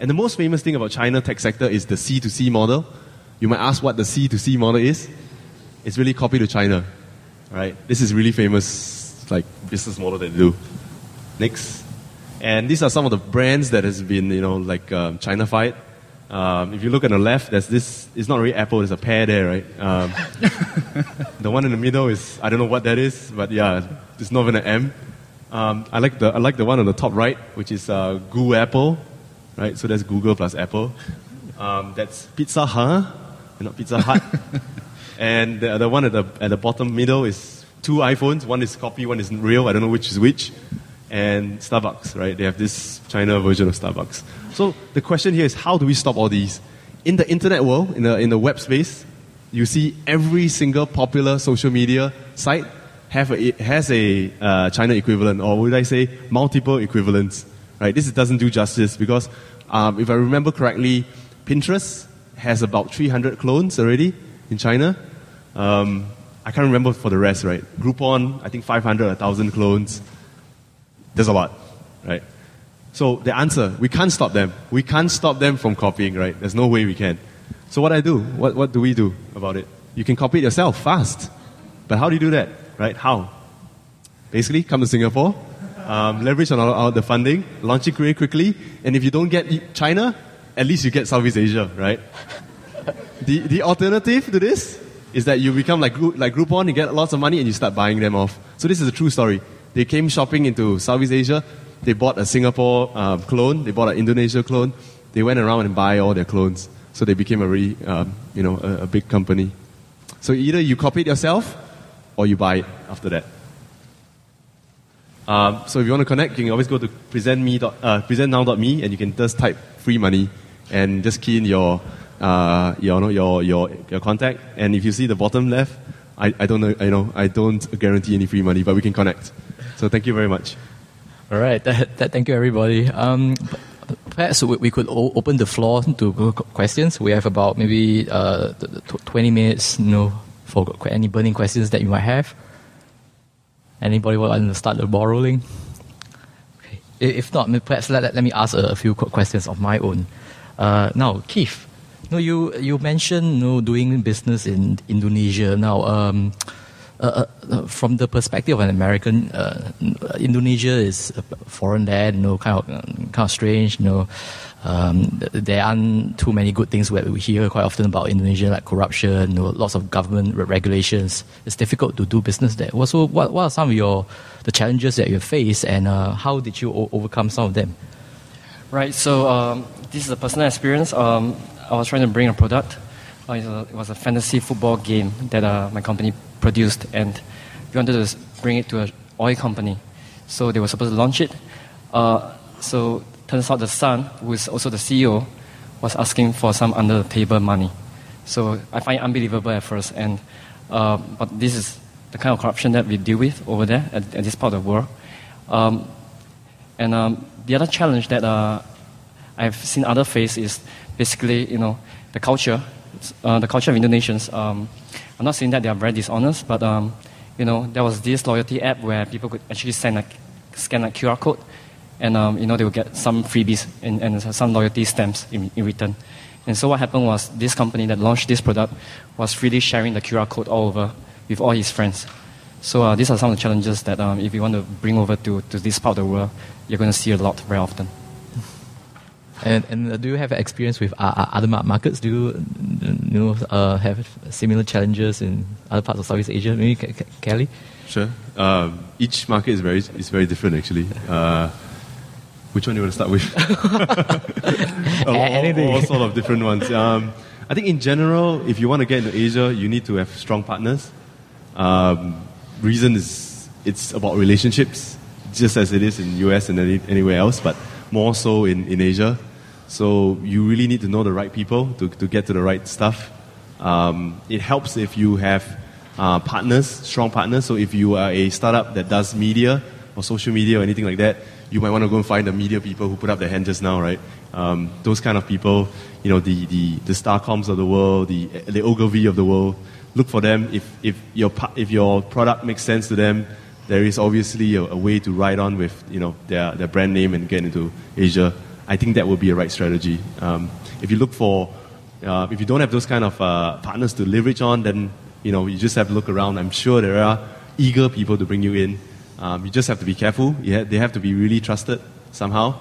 And the most famous thing about China tech sector is the C to C model. You might ask what the C to C model is. It's really copy to China, right? This is really famous, like, business model that they do. Next. And these are some of the brands that has been, you know, like um, China-fied. Um, if you look on the left, there's this, it's not really Apple, there's a pear there, right? Um, the one in the middle is, I don't know what that is, but yeah, it's not even an M. Um, I like the I like the one on the top right, which is uh, Google Apple, right? So that's Google plus Apple. Um, that's Pizza Hut, not Pizza Hut. And the, the one at the at the bottom middle is two iPhones. One is copy, one is real. I don't know which is which. And Starbucks, right? They have this China version of Starbucks. So the question here is, how do we stop all these? In the internet world, in the in the web space, you see every single popular social media site have a, it has a uh, China equivalent, or would I say multiple equivalents, right? This doesn't do justice because um, if I remember correctly, Pinterest has about three hundred clones already in China. Um, I can't remember for the rest, right? Groupon, I think five hundred, one thousand clones. There's a lot, right? So the answer, we can't stop them. We can't stop them from copying, right? There's no way we can. So what I do, what, what do we do about it? You can copy it yourself fast. But how do you do that? Right? How? Basically, come to Singapore, um, leverage on all, all the funding, launch it very quickly, and if you don't get China, at least you get Southeast Asia, right? the the alternative to this is that you become like like Groupon, you get lots of money, and you start buying them off. So this is a true story. They came shopping into Southeast Asia, they bought a Singapore uh, clone, they bought an Indonesia clone, they went around and buy all their clones. So they became a really, um, you know, a, a big company. So either you copy it yourself, or you buy it after that. Um, so if you want to connect, you can always go to present me dot, uh, present now dot me, and you can just type free money and just key in your uh, your, your your your contact. And if you see the bottom left, I, I don't know, you know, I don't guarantee any free money, but we can connect. So thank you very much. All right, that, that, thank you everybody. Um, perhaps we, we could o- open the floor to questions. We have about maybe uh, twenty minutes, you know, for any burning questions that you might have. Anybody want to start the ball rolling? Okay. If not, perhaps let, let me ask a, a few questions of my own. Uh, now, Keith, you know, you, you mentioned, you know, doing business in Indonesia. Now, um, uh, uh, from the perspective of an American, uh, Indonesia is a foreign land, you know, kind of kind of strange, you know. Um, there aren't too many good things where we hear quite often about Indonesia, like corruption, you know, lots of government regulations. It's difficult to do business there. Also, what, what are some of your the challenges that you face, and uh, how did you o- overcome some of them? Right. So um, this is a personal experience. Um, I was trying to bring a product. Uh, it, was a, it was a fantasy football game that uh, my company produced, and we wanted to bring it to an oil company. So they were supposed to launch it. Uh, so. Turns out the son, who is also the C E O, was asking for some under-the-table money. So I find it unbelievable at first. And uh, but this is the kind of corruption that we deal with over there at, at this part of the world. Um, and um, the other challenge that uh, I've seen others face is basically, you know, the culture, uh, the culture of Indonesians. Um, I'm not saying that they are very dishonest, but um, you know, there was this loyalty app where people could actually send a, scan a Q R code. And um, you know, they will get some freebies and, and some loyalty stamps in, in return. And so what happened was this company that launched this product was freely sharing the Q R code all over with all his friends. So uh, these are some of the challenges that um, if you want to bring over to, to this part of the world, you're going to see a lot very often. And, and do you have experience with uh, other markets? Do you, you know, uh, have similar challenges in other parts of Southeast Asia? Maybe K- K- Kelly? Sure. Um, each market is very is very different, actually. Uh, Which one do you want to start with? all, all, all sort of different ones. Um, I think in general, if you want to get into Asia, you need to have strong partners. Um, reason is it's about relationships, just as it is in U S and any, anywhere else, but more so in, in Asia. So you really need to know the right people to, to get to the right stuff. Um, it helps if you have uh, partners, strong partners. So if you are a startup that does media or social media or anything like that, you might want to go and find the media people who put up their hand just now, right? Um, those kind of people, you know, the, the, the Starcoms of the world, the, the Ogilvy of the world, look for them. If, if, your, if your product makes sense to them, there is obviously a, a way to ride on with, you know, their, their brand name and get into Asia. I think that would be a right strategy. Um, if you look for, uh, if you don't have those kind of uh, partners to leverage on, then you know you just have to look around. I'm sure there are eager people to bring you in. Um, you just have to be careful. You ha- they have to be really trusted somehow.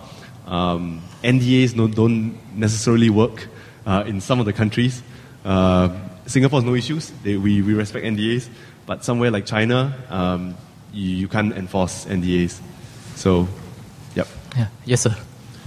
Um, N D As don't, don't necessarily work uh, in some of the countries. Uh, Singapore has no issues. They, we, we respect N D As. But somewhere like China, um, you, you can't enforce N D As. So, yep. Yeah. Yes, sir.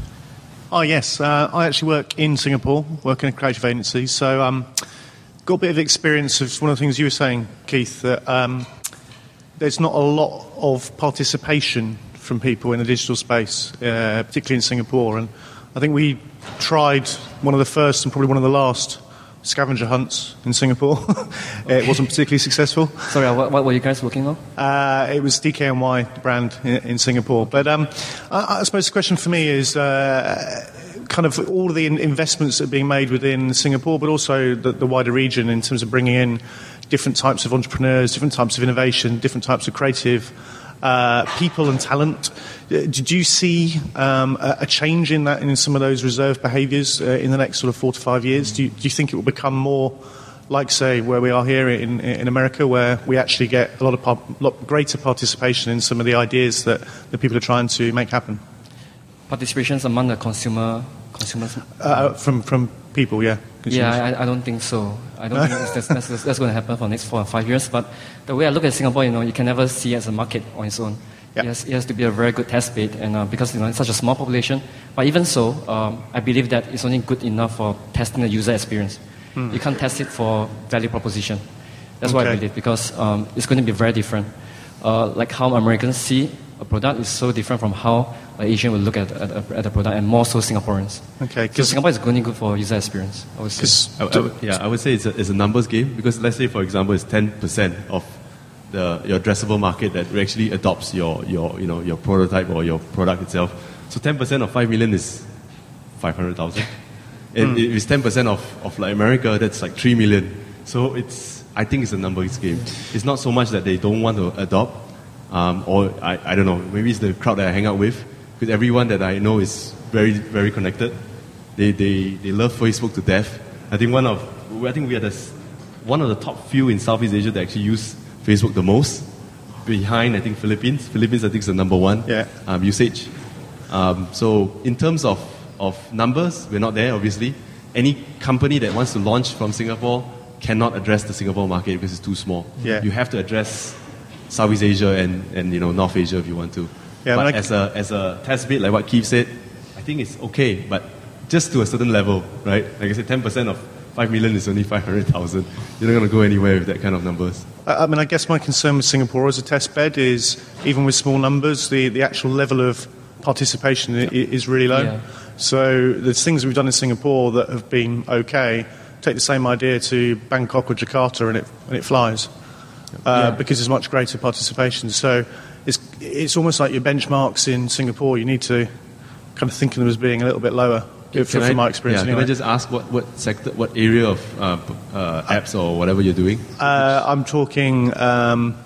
Oh, yes. Uh, I actually work in Singapore, work in a creative agency. So, um, got a bit of experience of one of the things you were saying, Keith, that um, there's not a lot of participation from people in the digital space, uh, particularly in Singapore. And I think we tried one of the first and probably one of the last scavenger hunts in Singapore. It wasn't particularly successful. Sorry, what, what were you guys working on? Uh, it was D K N Y brand in, in Singapore. But um, I, I suppose the question for me is uh, kind of all of the in- investments that are being made within Singapore, but also the, the wider region in terms of bringing in different types of entrepreneurs, different types of innovation, different types of creative uh, people and talent. Did you see um, a, a change in that, in some of those reserve behaviours uh, in the next sort of four to five years? Do you, do you think it will become more like, say, where we are here in, in America, where we actually get a lot of par- lot greater participation in some of the ideas that, that people are trying to make happen? Participations among the consumer consumers? Uh, from from people, yeah. Yeah, I, I don't think so. I don't think that's, that's, that's, that's going to happen for the next four or five years. But the way I look at Singapore, you know, you can never see it as a market on its own. Yep. It, has, it has to be a very good test bed, and uh, because you know it's such a small population. But even so, um, I believe that it's only good enough for testing the user experience. Hmm. You can't test it for value proposition. That's okay. What I believe, because um, it's going to be very different. Uh, like how Americans see a product is so different from how an Asian will look at, at, at a product, and more so Singaporeans. Okay, so Singapore is going good for user experience, I would say. I, I, yeah, I would say it's a, it's a numbers game, because let's say, for example, it's ten percent of the, your addressable market that actually adopts your, your, you know, your prototype or your product itself. So ten percent of five million is five hundred thousand. And mm. if it's ten percent of, of like America, that's like three million. So it's, I think it's a numbers game. It's not so much that they don't want to adopt, um, or I, I don't know, maybe it's the crowd that I hang out with, because everyone that I know is very, very connected. They, they, they love Facebook to death. I think one of, I think we are the, one of the top few in Southeast Asia that actually use Facebook the most, behind, I think, Philippines. Philippines, I think, is the number one yeah. um, usage. Um, so in terms of, of numbers, we're not there, obviously. Any company that wants to launch from Singapore cannot address the Singapore market because it's too small. Yeah. You have to address Southeast Asia and, and you know, North Asia if you want to. Yeah, but as a, as a test bed, like what Keith said, I think it's okay, but just to a certain level, right? Like I said, ten percent of five million is only five hundred thousand. You're not going to go anywhere with that kind of numbers. I mean, I guess my concern with Singapore as a test bed is, even with small numbers, the, the actual level of participation is really low. Yeah. So there's things we've done in Singapore that have been okay. Take the same idea to Bangkok or Jakarta and it, and it flies. Uh, yeah. Because there's much greater participation. So it's, it's almost like your benchmarks in Singapore. You need to kind of think of them as being a little bit lower. From, from I, my experience, yeah, anyway. Can I just ask what, what sector, what area of uh, uh, apps or whatever you're doing? Uh, I'm talking um,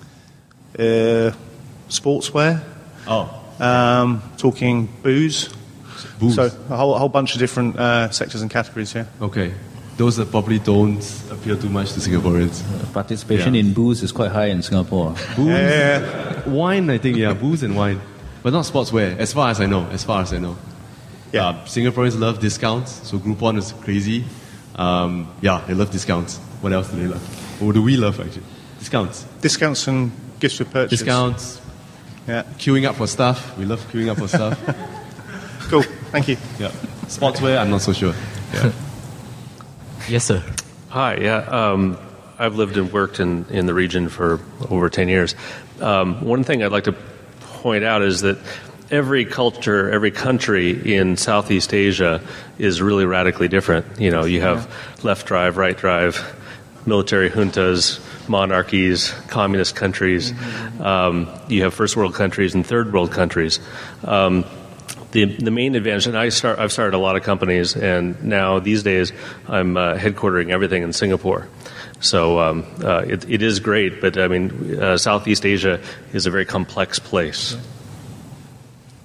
uh, sportswear. Oh. Um, talking booze. Booze. So a whole, a whole bunch of different uh, sectors and categories here. Okay. Those that probably don't appeal too much to Singaporeans. Uh, participation yeah. in booze is quite high in Singapore. Booze, yeah. Wine, I think, yeah, booze and wine, but not sportswear. As far as I know, as far as I know. Yeah, uh, Singaporeans love discounts, so Groupon is crazy. Um, yeah, they love discounts. What else do they love? What do we love, actually? Discounts. Discounts and gifts with purchase. Discounts. Yeah. Queuing up for stuff. We love queuing up for stuff. Cool. Thank you. Yeah. Sportswear, I'm not so sure. Yeah. Yes, sir. Hi, yeah. Um, I've lived and worked in, in the region for over ten years. Um, one thing I'd like to point out is that every culture, every country in Southeast Asia is really radically different. You know, you have yeah. left drive, right drive, military juntas, monarchies, communist countries. Mm-hmm. Um, you have first world countries and third world countries. Um, the the main advantage, and I start, I've started a lot of companies, and now these days I'm uh, headquartering everything in Singapore. So um, uh, it, it is great, but I mean, uh, Southeast Asia is a very complex place.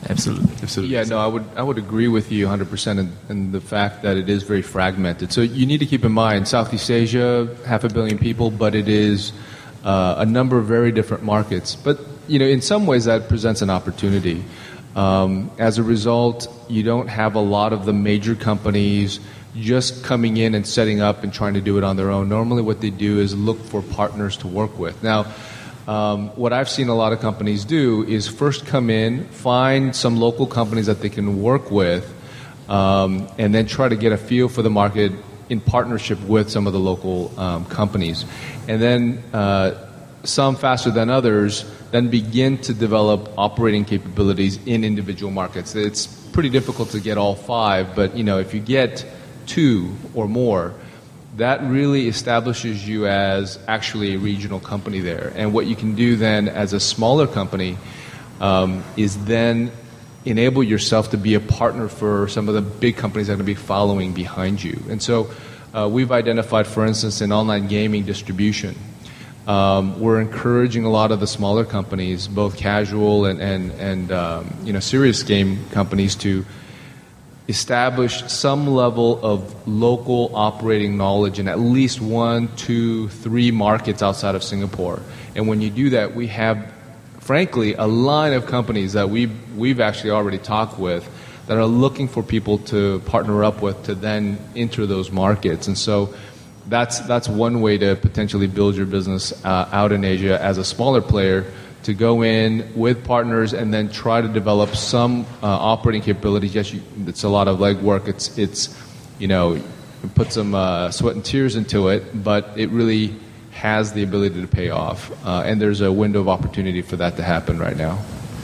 Absolutely. Absolutely. Yeah, no, I would I would agree with you one hundred percent in, in the fact that it is very fragmented. So you need to keep in mind, Southeast Asia, half a billion people, but it is uh, a number of very different markets. But, you know, in some ways that presents an opportunity. Um, as a result, you don't have a lot of the major companies just coming in and setting up and trying to do it on their own. Normally what they do is look for partners to work with. Now, Um, what I've seen a lot of companies do is first come in, find some local companies that they can work with, um, and then try to get a feel for the market in partnership with some of the local um, companies. And then uh, some faster than others then begin to develop operating capabilities in individual markets. It's pretty difficult to get all five, but you know, if you get two or more, that really establishes you as actually a regional company there. And what you can do then as a smaller company um, is then enable yourself to be a partner for some of the big companies that are going to be following behind you. And so uh, we've identified, for instance, in online gaming distribution, um, we're encouraging a lot of the smaller companies, both casual and, and, and um, you know, serious game companies, to establish some level of local operating knowledge in at least one, two, three markets outside of Singapore. And when you do that, we have, frankly, a line of companies that we've, we've actually already talked with that are looking for people to partner up with to then enter those markets. And so that's, that's one way to potentially build your business uh, out in Asia as a smaller player, to go in with partners and then try to develop some uh, operating capabilities. Yes, you, it's a lot of legwork. It's, it's, you know, put some uh, sweat and tears into it, but it really has the ability to pay off. Uh, and there's a window of opportunity for that to happen right now.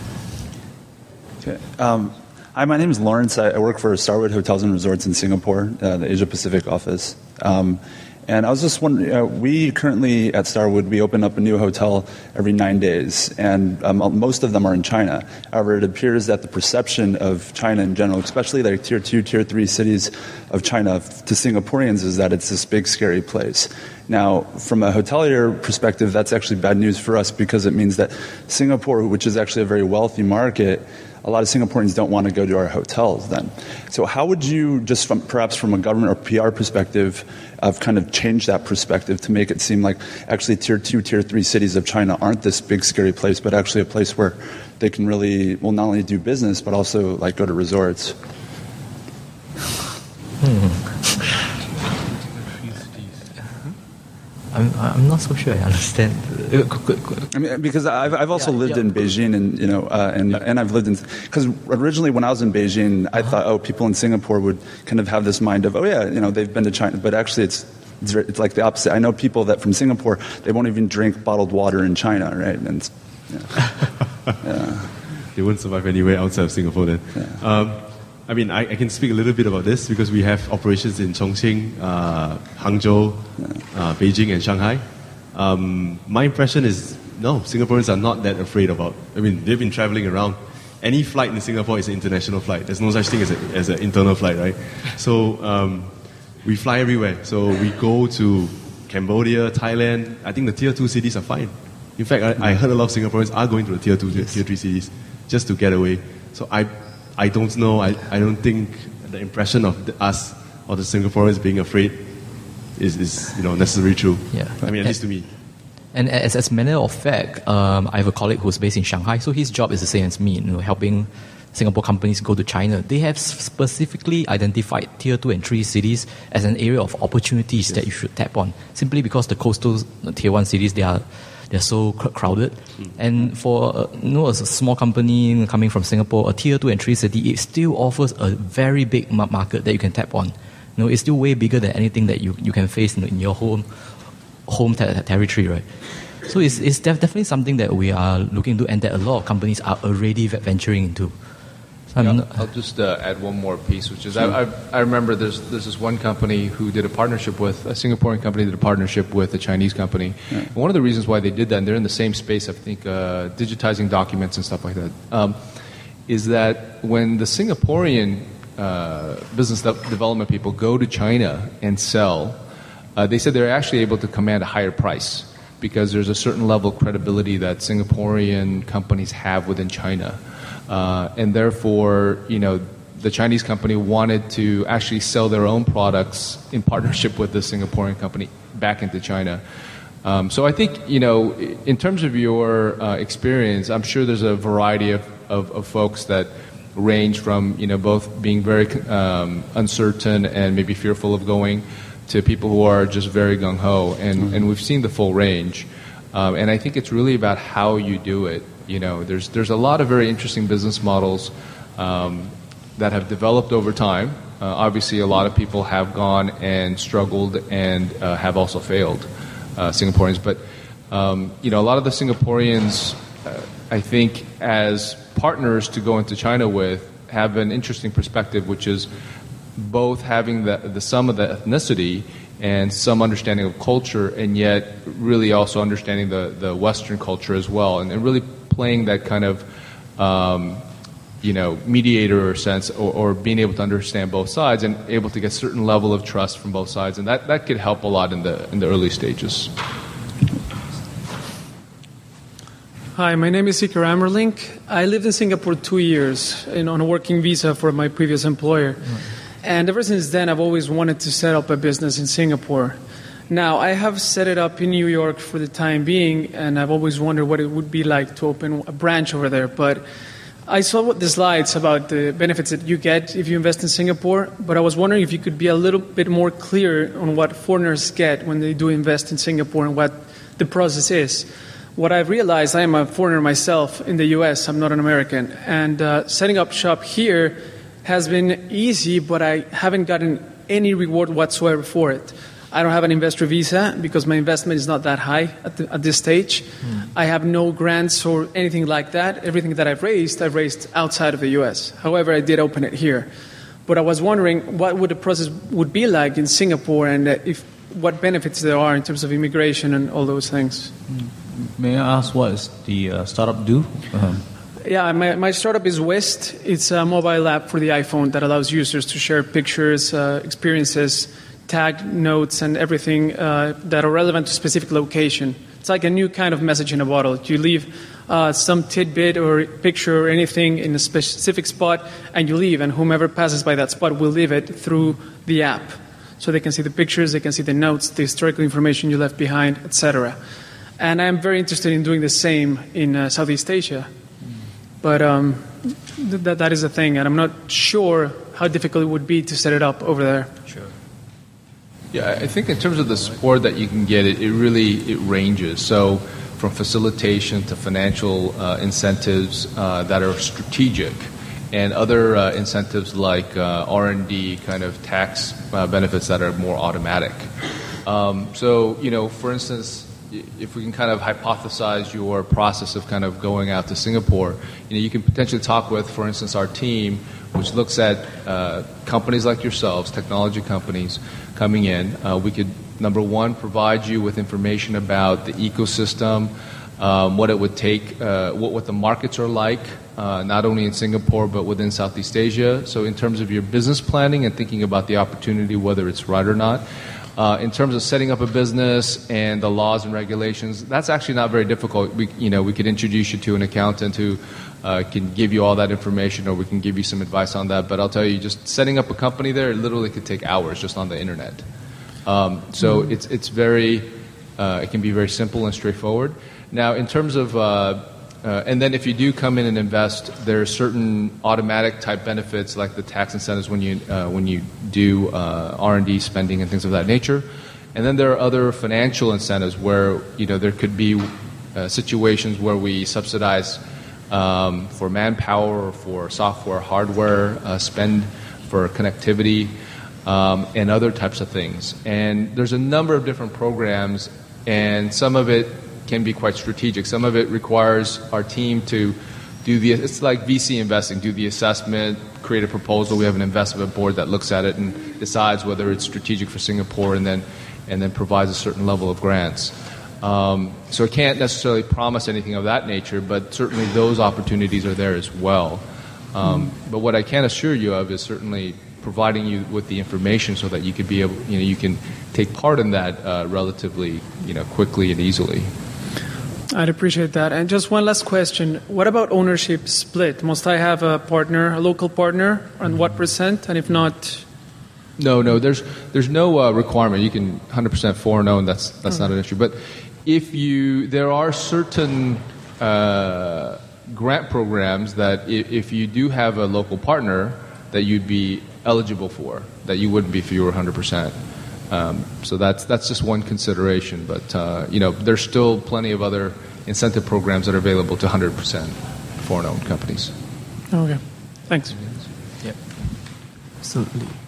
Okay. Um, hi, my name is Lawrence. I, I work for Starwood Hotels and Resorts in Singapore, uh, the Asia Pacific office. Um, And I was just wondering, uh, we currently at Starwood, we open up a new hotel every nine days, and um, most of them are in China. However, it appears that the perception of China in general, especially like tier two, tier three cities of China to Singaporeans, is that it's this big, scary place. Now, from a hotelier perspective, that's actually bad news for us, because it means that Singapore, which is actually a very wealthy market, a lot of Singaporeans don't want to go to our hotels then. So how would you, just from perhaps from a government or P R perspective, of kind of change that perspective to make it seem like actually tier two, tier three cities of China aren't this big, scary place, but actually a place where they can really, well, not only do business, but also like go to resorts? Hmm. I'm, I'm not so sure I understand. I mean, because I've, I've also yeah, lived yeah. in Beijing, and you know, uh, and yeah. and I've lived in, because originally when I was in Beijing, I uh-huh. thought, oh, people in Singapore would kind of have this mind of, oh yeah, you know, they've been to China, but actually it's it's, it's like the opposite. I know people that from Singapore, they won't even drink bottled water in China, right? And yeah. yeah. They wouldn't survive anywhere outside of Singapore then. Yeah. Um, I mean, I, I can speak a little bit about this because we have operations in Chongqing, uh, Hangzhou, uh, Beijing, and Shanghai. Um, my impression is, no, Singaporeans are not that afraid about, I mean, they've been traveling around. Any flight in Singapore is an international flight. There's no such thing as, a, as an internal flight, right? So um, we fly everywhere. So we go to Cambodia, Thailand. I think the tier two cities are fine. In fact, I, I heard a lot of Singaporeans are going to the tier two, yes. tier three cities just to get away. So I I don't know. I, I don't think the impression of the, us or the Singaporeans being afraid is, is you know necessarily true. Yeah. I mean, at least to me. And as, as a matter of fact, um, I have a colleague who's based in Shanghai, so his job is the same as me, you know, helping Singapore companies go to China. They have specifically identified tier two and three cities as an area of opportunities yes. that you should tap on, simply because the coastal tier one cities, they are they're so crowded. Mm. And for uh, you know, a small company coming from Singapore, a tier two and three city, it still offers a very big market that you can tap on. You know, it's still way bigger than anything that you, you can face in, in your home home ter- territory, right? So it's, it's def- definitely something that we are looking to, and that a lot of companies are already venturing into. So yeah, not, I'll just uh, add one more piece, which is sure. I, I, I remember there's, there's this one company who did a partnership with, a Singaporean company did a partnership with a Chinese company. Yeah. And one of the reasons why they did that, and they're in the same space, I think, uh, digitizing documents and stuff like that, um, is that when the Singaporean uh, business de- development people go to China and sell, uh, they said they're actually able to command a higher price because there's a certain level of credibility that Singaporean companies have within China. Uh, and therefore, you know, the Chinese company wanted to actually sell their own products in partnership with the Singaporean company back into China. Um, so I think, you know, in terms of your uh, experience, I'm sure there's a variety of, of, of folks that range from, you know, both being very um, uncertain and maybe fearful of going to people who are just very gung-ho. And, mm-hmm. and we've seen the full range. Um, and I think it's really about how you do it. You know, there's, there's a lot of very interesting business models um, that have developed over time. Uh, obviously, a lot of people have gone and struggled and uh, have also failed, uh, Singaporeans. But, um, you know, a lot of the Singaporeans, uh, I think, as partners to go into China with, have an interesting perspective, which is both having the, the sum of the ethnicity and some understanding of culture, and yet really also understanding the, the Western culture as well, and, and really playing that kind of um, you know, mediator sense, or, or being able to understand both sides and able to get a certain level of trust from both sides, and that, that could help a lot in the in the early stages. Hi, my name is Iker Ammerlink. I lived in Singapore two years in, on a working visa for my previous employer. Right. And ever since then, I've always wanted to set up a business in Singapore. Now, I have set it up in New York for the time being, and I've always wondered what it would be like to open a branch over there. But I saw what the slides about the benefits that you get if you invest in Singapore, but I was wondering if you could be a little bit more clear on what foreigners get when they do invest in Singapore and what the process is. What I've realized, I am a foreigner myself in the U S, I'm not an American, and uh, setting up shop here has been easy, but I haven't gotten any reward whatsoever for it. I don't have an investor visa because my investment is not that high at, the, at this stage. Mm. I have no grants or anything like that. Everything that I've raised, I've raised outside of the U S. However, I did open it here. But I was wondering what would the process would be like in Singapore, and uh, if what benefits there are in terms of immigration and all those things. Mm. May I ask what does the uh, startup do? Uh-huh. Yeah, my, my startup is West. It's a mobile app for the iPhone that allows users to share pictures, uh, experiences, tag notes, and everything uh, that are relevant to a specific location. It's like a new kind of message in a bottle. You leave uh, some tidbit or picture or anything in a specific spot, and you leave, and whomever passes by that spot will leave it through the app. So they can see the pictures, they can see the notes, the historical information you left behind, et cetera. And I'm very interested in doing the same in uh, Southeast Asia. But um, th- that, that is a thing, and I'm not sure how difficult it would be to set it up over there. Sure. Yeah, I think in terms of the support that you can get, it, it really it ranges. So from facilitation to financial uh, incentives uh, that are strategic, and other uh, incentives like uh, R and D kind of tax uh, benefits that are more automatic. Um, so, you know, for instance, if we can kind of hypothesize your process of kind of going out to Singapore, you know, you can potentially talk with, for instance, our team, which looks at uh, companies like yourselves, technology companies coming in. Uh, we could, number one, provide you with information about the ecosystem, um, what it would take, uh, what, what the markets are like, uh, not only in Singapore but within Southeast Asia. So in terms of your business planning and thinking about the opportunity, whether it's right or not. Uh, in terms of setting up a business and the laws and regulations, that's actually not very difficult. We, you know, we could introduce you to an accountant who uh, can give you all that information, or we can give you some advice on that. But I'll tell you, just setting up a company there, it literally could take hours just on the internet. Um, so mm-hmm. it's it's very, uh, it can be very simple and straightforward. Now, in terms of uh, Uh, and then if you do come in and invest, there are certain automatic type benefits like the tax incentives when you uh, when you do uh, R and D spending and things of that nature. And then there are other financial incentives where, you know, there could be uh, situations where we subsidize um, for manpower or for software, hardware, uh, spend for connectivity, um, and other types of things. And there's a number of different programs, and some of it can be quite strategic. Some of it requires our team to do the, it's like V C investing, do the assessment, create a proposal. We have an investment board that looks at it and decides whether it's strategic for Singapore, and then and then provides a certain level of grants. Um, so I can't necessarily promise anything of that nature, but certainly those opportunities are there as well. Um, but what I can assure you of is certainly providing you with the information so that you could be able, you know, you can take part in that uh, relatively, you know, quickly and easily. I'd appreciate that. And just one last question. What about ownership split? Must I have a partner, a local partner, and what percent? And if not... No, no, there's there's no uh, requirement. You can one hundred percent foreign owned, that's, that's mm-hmm. not an issue. But if you, there are certain uh, grant programs that if, if you do have a local partner that you'd be eligible for, that you wouldn't be if you were one hundred percent. Um, so that's that's just one consideration, but uh, you know there's still plenty of other incentive programs that are available to one hundred percent foreign-owned companies. Okay, thanks. Yep. So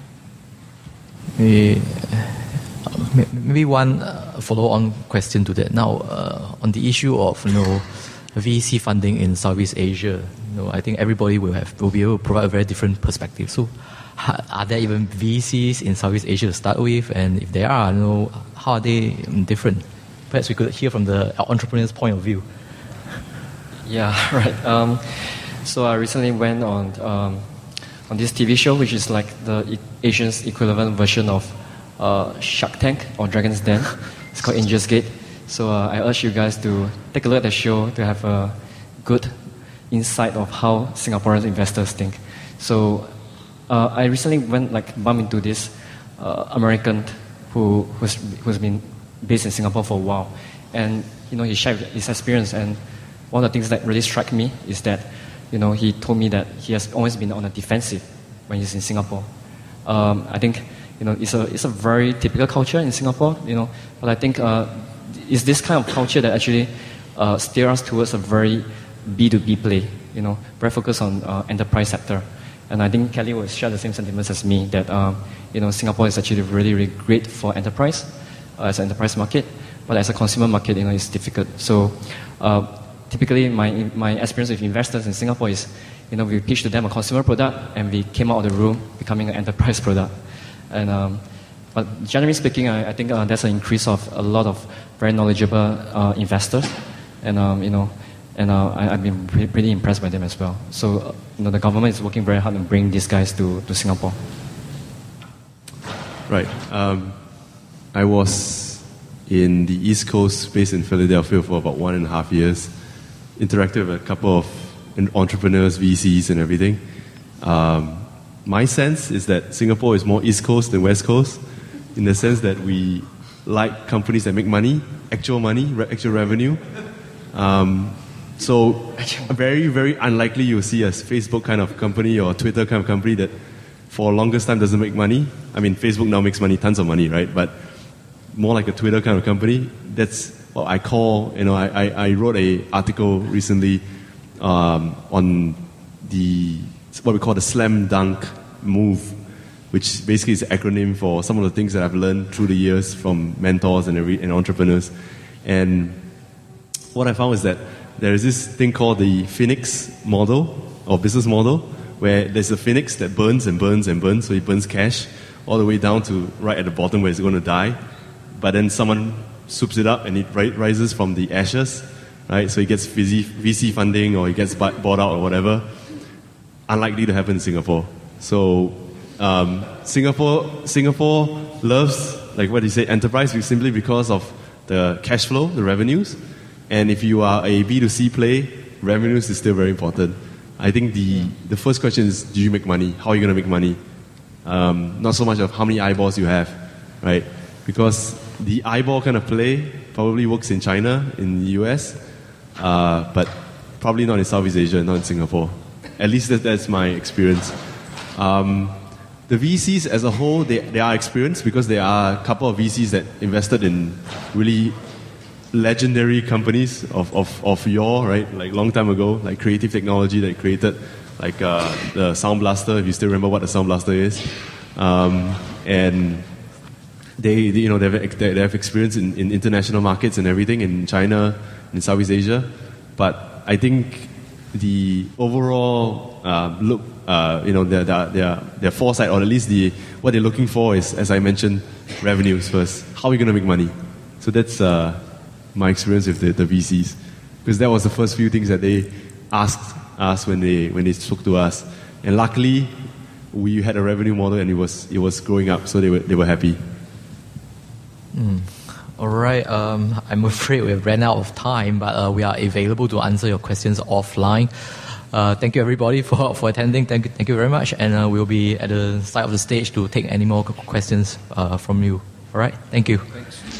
maybe, maybe one uh, follow-on question to that. Now, uh, on the issue of you know V C funding in Southeast Asia, you know, I think everybody will have will be able to provide a very different perspective. So. Are there even V Cs in Southeast Asia to start with? And if there are, you know, how are they different? Perhaps we could hear from the entrepreneur's point of view. Yeah, right. Um, so I recently went on um, on this T V show, which is like the Asian's equivalent version of uh, Shark Tank or Dragon's Den. It's called Angel's Gate. So uh, I urge you guys to take a look at the show to have a good insight of how Singaporean investors think. So. Uh, I recently went like bump into this uh, American who who's, who's been based in Singapore for a while, and you know he shared his experience. And one of the things that really struck me is that you know he told me that he has always been on the defensive when he's in Singapore. Um, I think you know it's a it's a very typical culture in Singapore, you know. But I think uh, it's this kind of culture that actually uh, steers us towards a very B two B play, you know, very focused on uh, enterprise sector. And I think Kelly will share the same sentiments as me that um, you know Singapore is actually really, really great for enterprise uh, as an enterprise market, but as a consumer market, you know, it's difficult. So uh, typically, my my experience with investors in Singapore is, you know, we pitch to them a consumer product, and we came out of the room becoming an enterprise product. And um, but generally speaking, I, I think uh, there's an increase of a lot of very knowledgeable uh, investors, and um, you know. And uh, I, I've been pretty, pretty impressed by them as well. So, uh, you know, the government is working very hard to bring these guys to, to Singapore. Right. Um, I was in the East Coast, based in Philadelphia, for about one and a half years. Interacted with a couple of entrepreneurs, V Cs, and everything. Um, my sense is that Singapore is more East Coast than West Coast, in the sense that we like companies that make money, actual money, re- actual revenue. Um, So very, very unlikely you'll see a Facebook kind of company or Twitter kind of company that for the longest time doesn't make money. I mean, Facebook now makes money, tons of money, right? But more like a Twitter kind of company. That's what I call, you know, I, I, I wrote an article recently um, on the, what we call the slam dunk move, which basically is an acronym for some of the things that I've learned through the years from mentors and, every, and entrepreneurs. And what I found is that there is this thing called the Phoenix model, or business model, where there's a phoenix that burns and burns and burns, so it burns cash all the way down to right at the bottom where it's going to die. But then someone swoops it up and it rises from the ashes, right? So it gets V C funding or it gets bought out or whatever. Unlikely to happen in Singapore. So um, Singapore, Singapore loves, like what you say, enterprise simply because of the cash flow, the revenues. And if you are a B two C play, revenues is still very important. I think the, the first question is, do you make money? How are you going to make money? Um, not so much of how many eyeballs you have, right? Because the eyeball kind of play probably works in China, in the U S, uh, but probably not in Southeast Asia, not in Singapore. At least that, that's my experience. Um, the V Cs as a whole, they, they are experienced because there are a couple of V Cs that invested in really legendary companies of, of, of yore, right? Like long time ago, like Creative Technology that created like uh, the Sound Blaster, if you still remember what the Sound Blaster is. Um, and they, they, you know, they have, they have experience in, in international markets and everything, in China, in Southeast Asia. But I think the overall uh, look, uh, you know, their, their, their, their foresight, or at least the, what they're looking for is, as I mentioned, revenues first. How are we going to make money? So that's uh, my experience with the, the V Cs. Because that was the first few things that they asked us when they, when they spoke to us. And luckily, we had a revenue model and it was it was growing up, so they were they were happy. Mm. All right. Um, I'm afraid we've ran out of time, but uh, we are available to answer your questions offline. Uh, thank you, everybody, for, for attending. Thank you, thank you very much. And uh, we'll be at the side of the stage to take any more questions uh, from you. All right. Thank you. Thanks.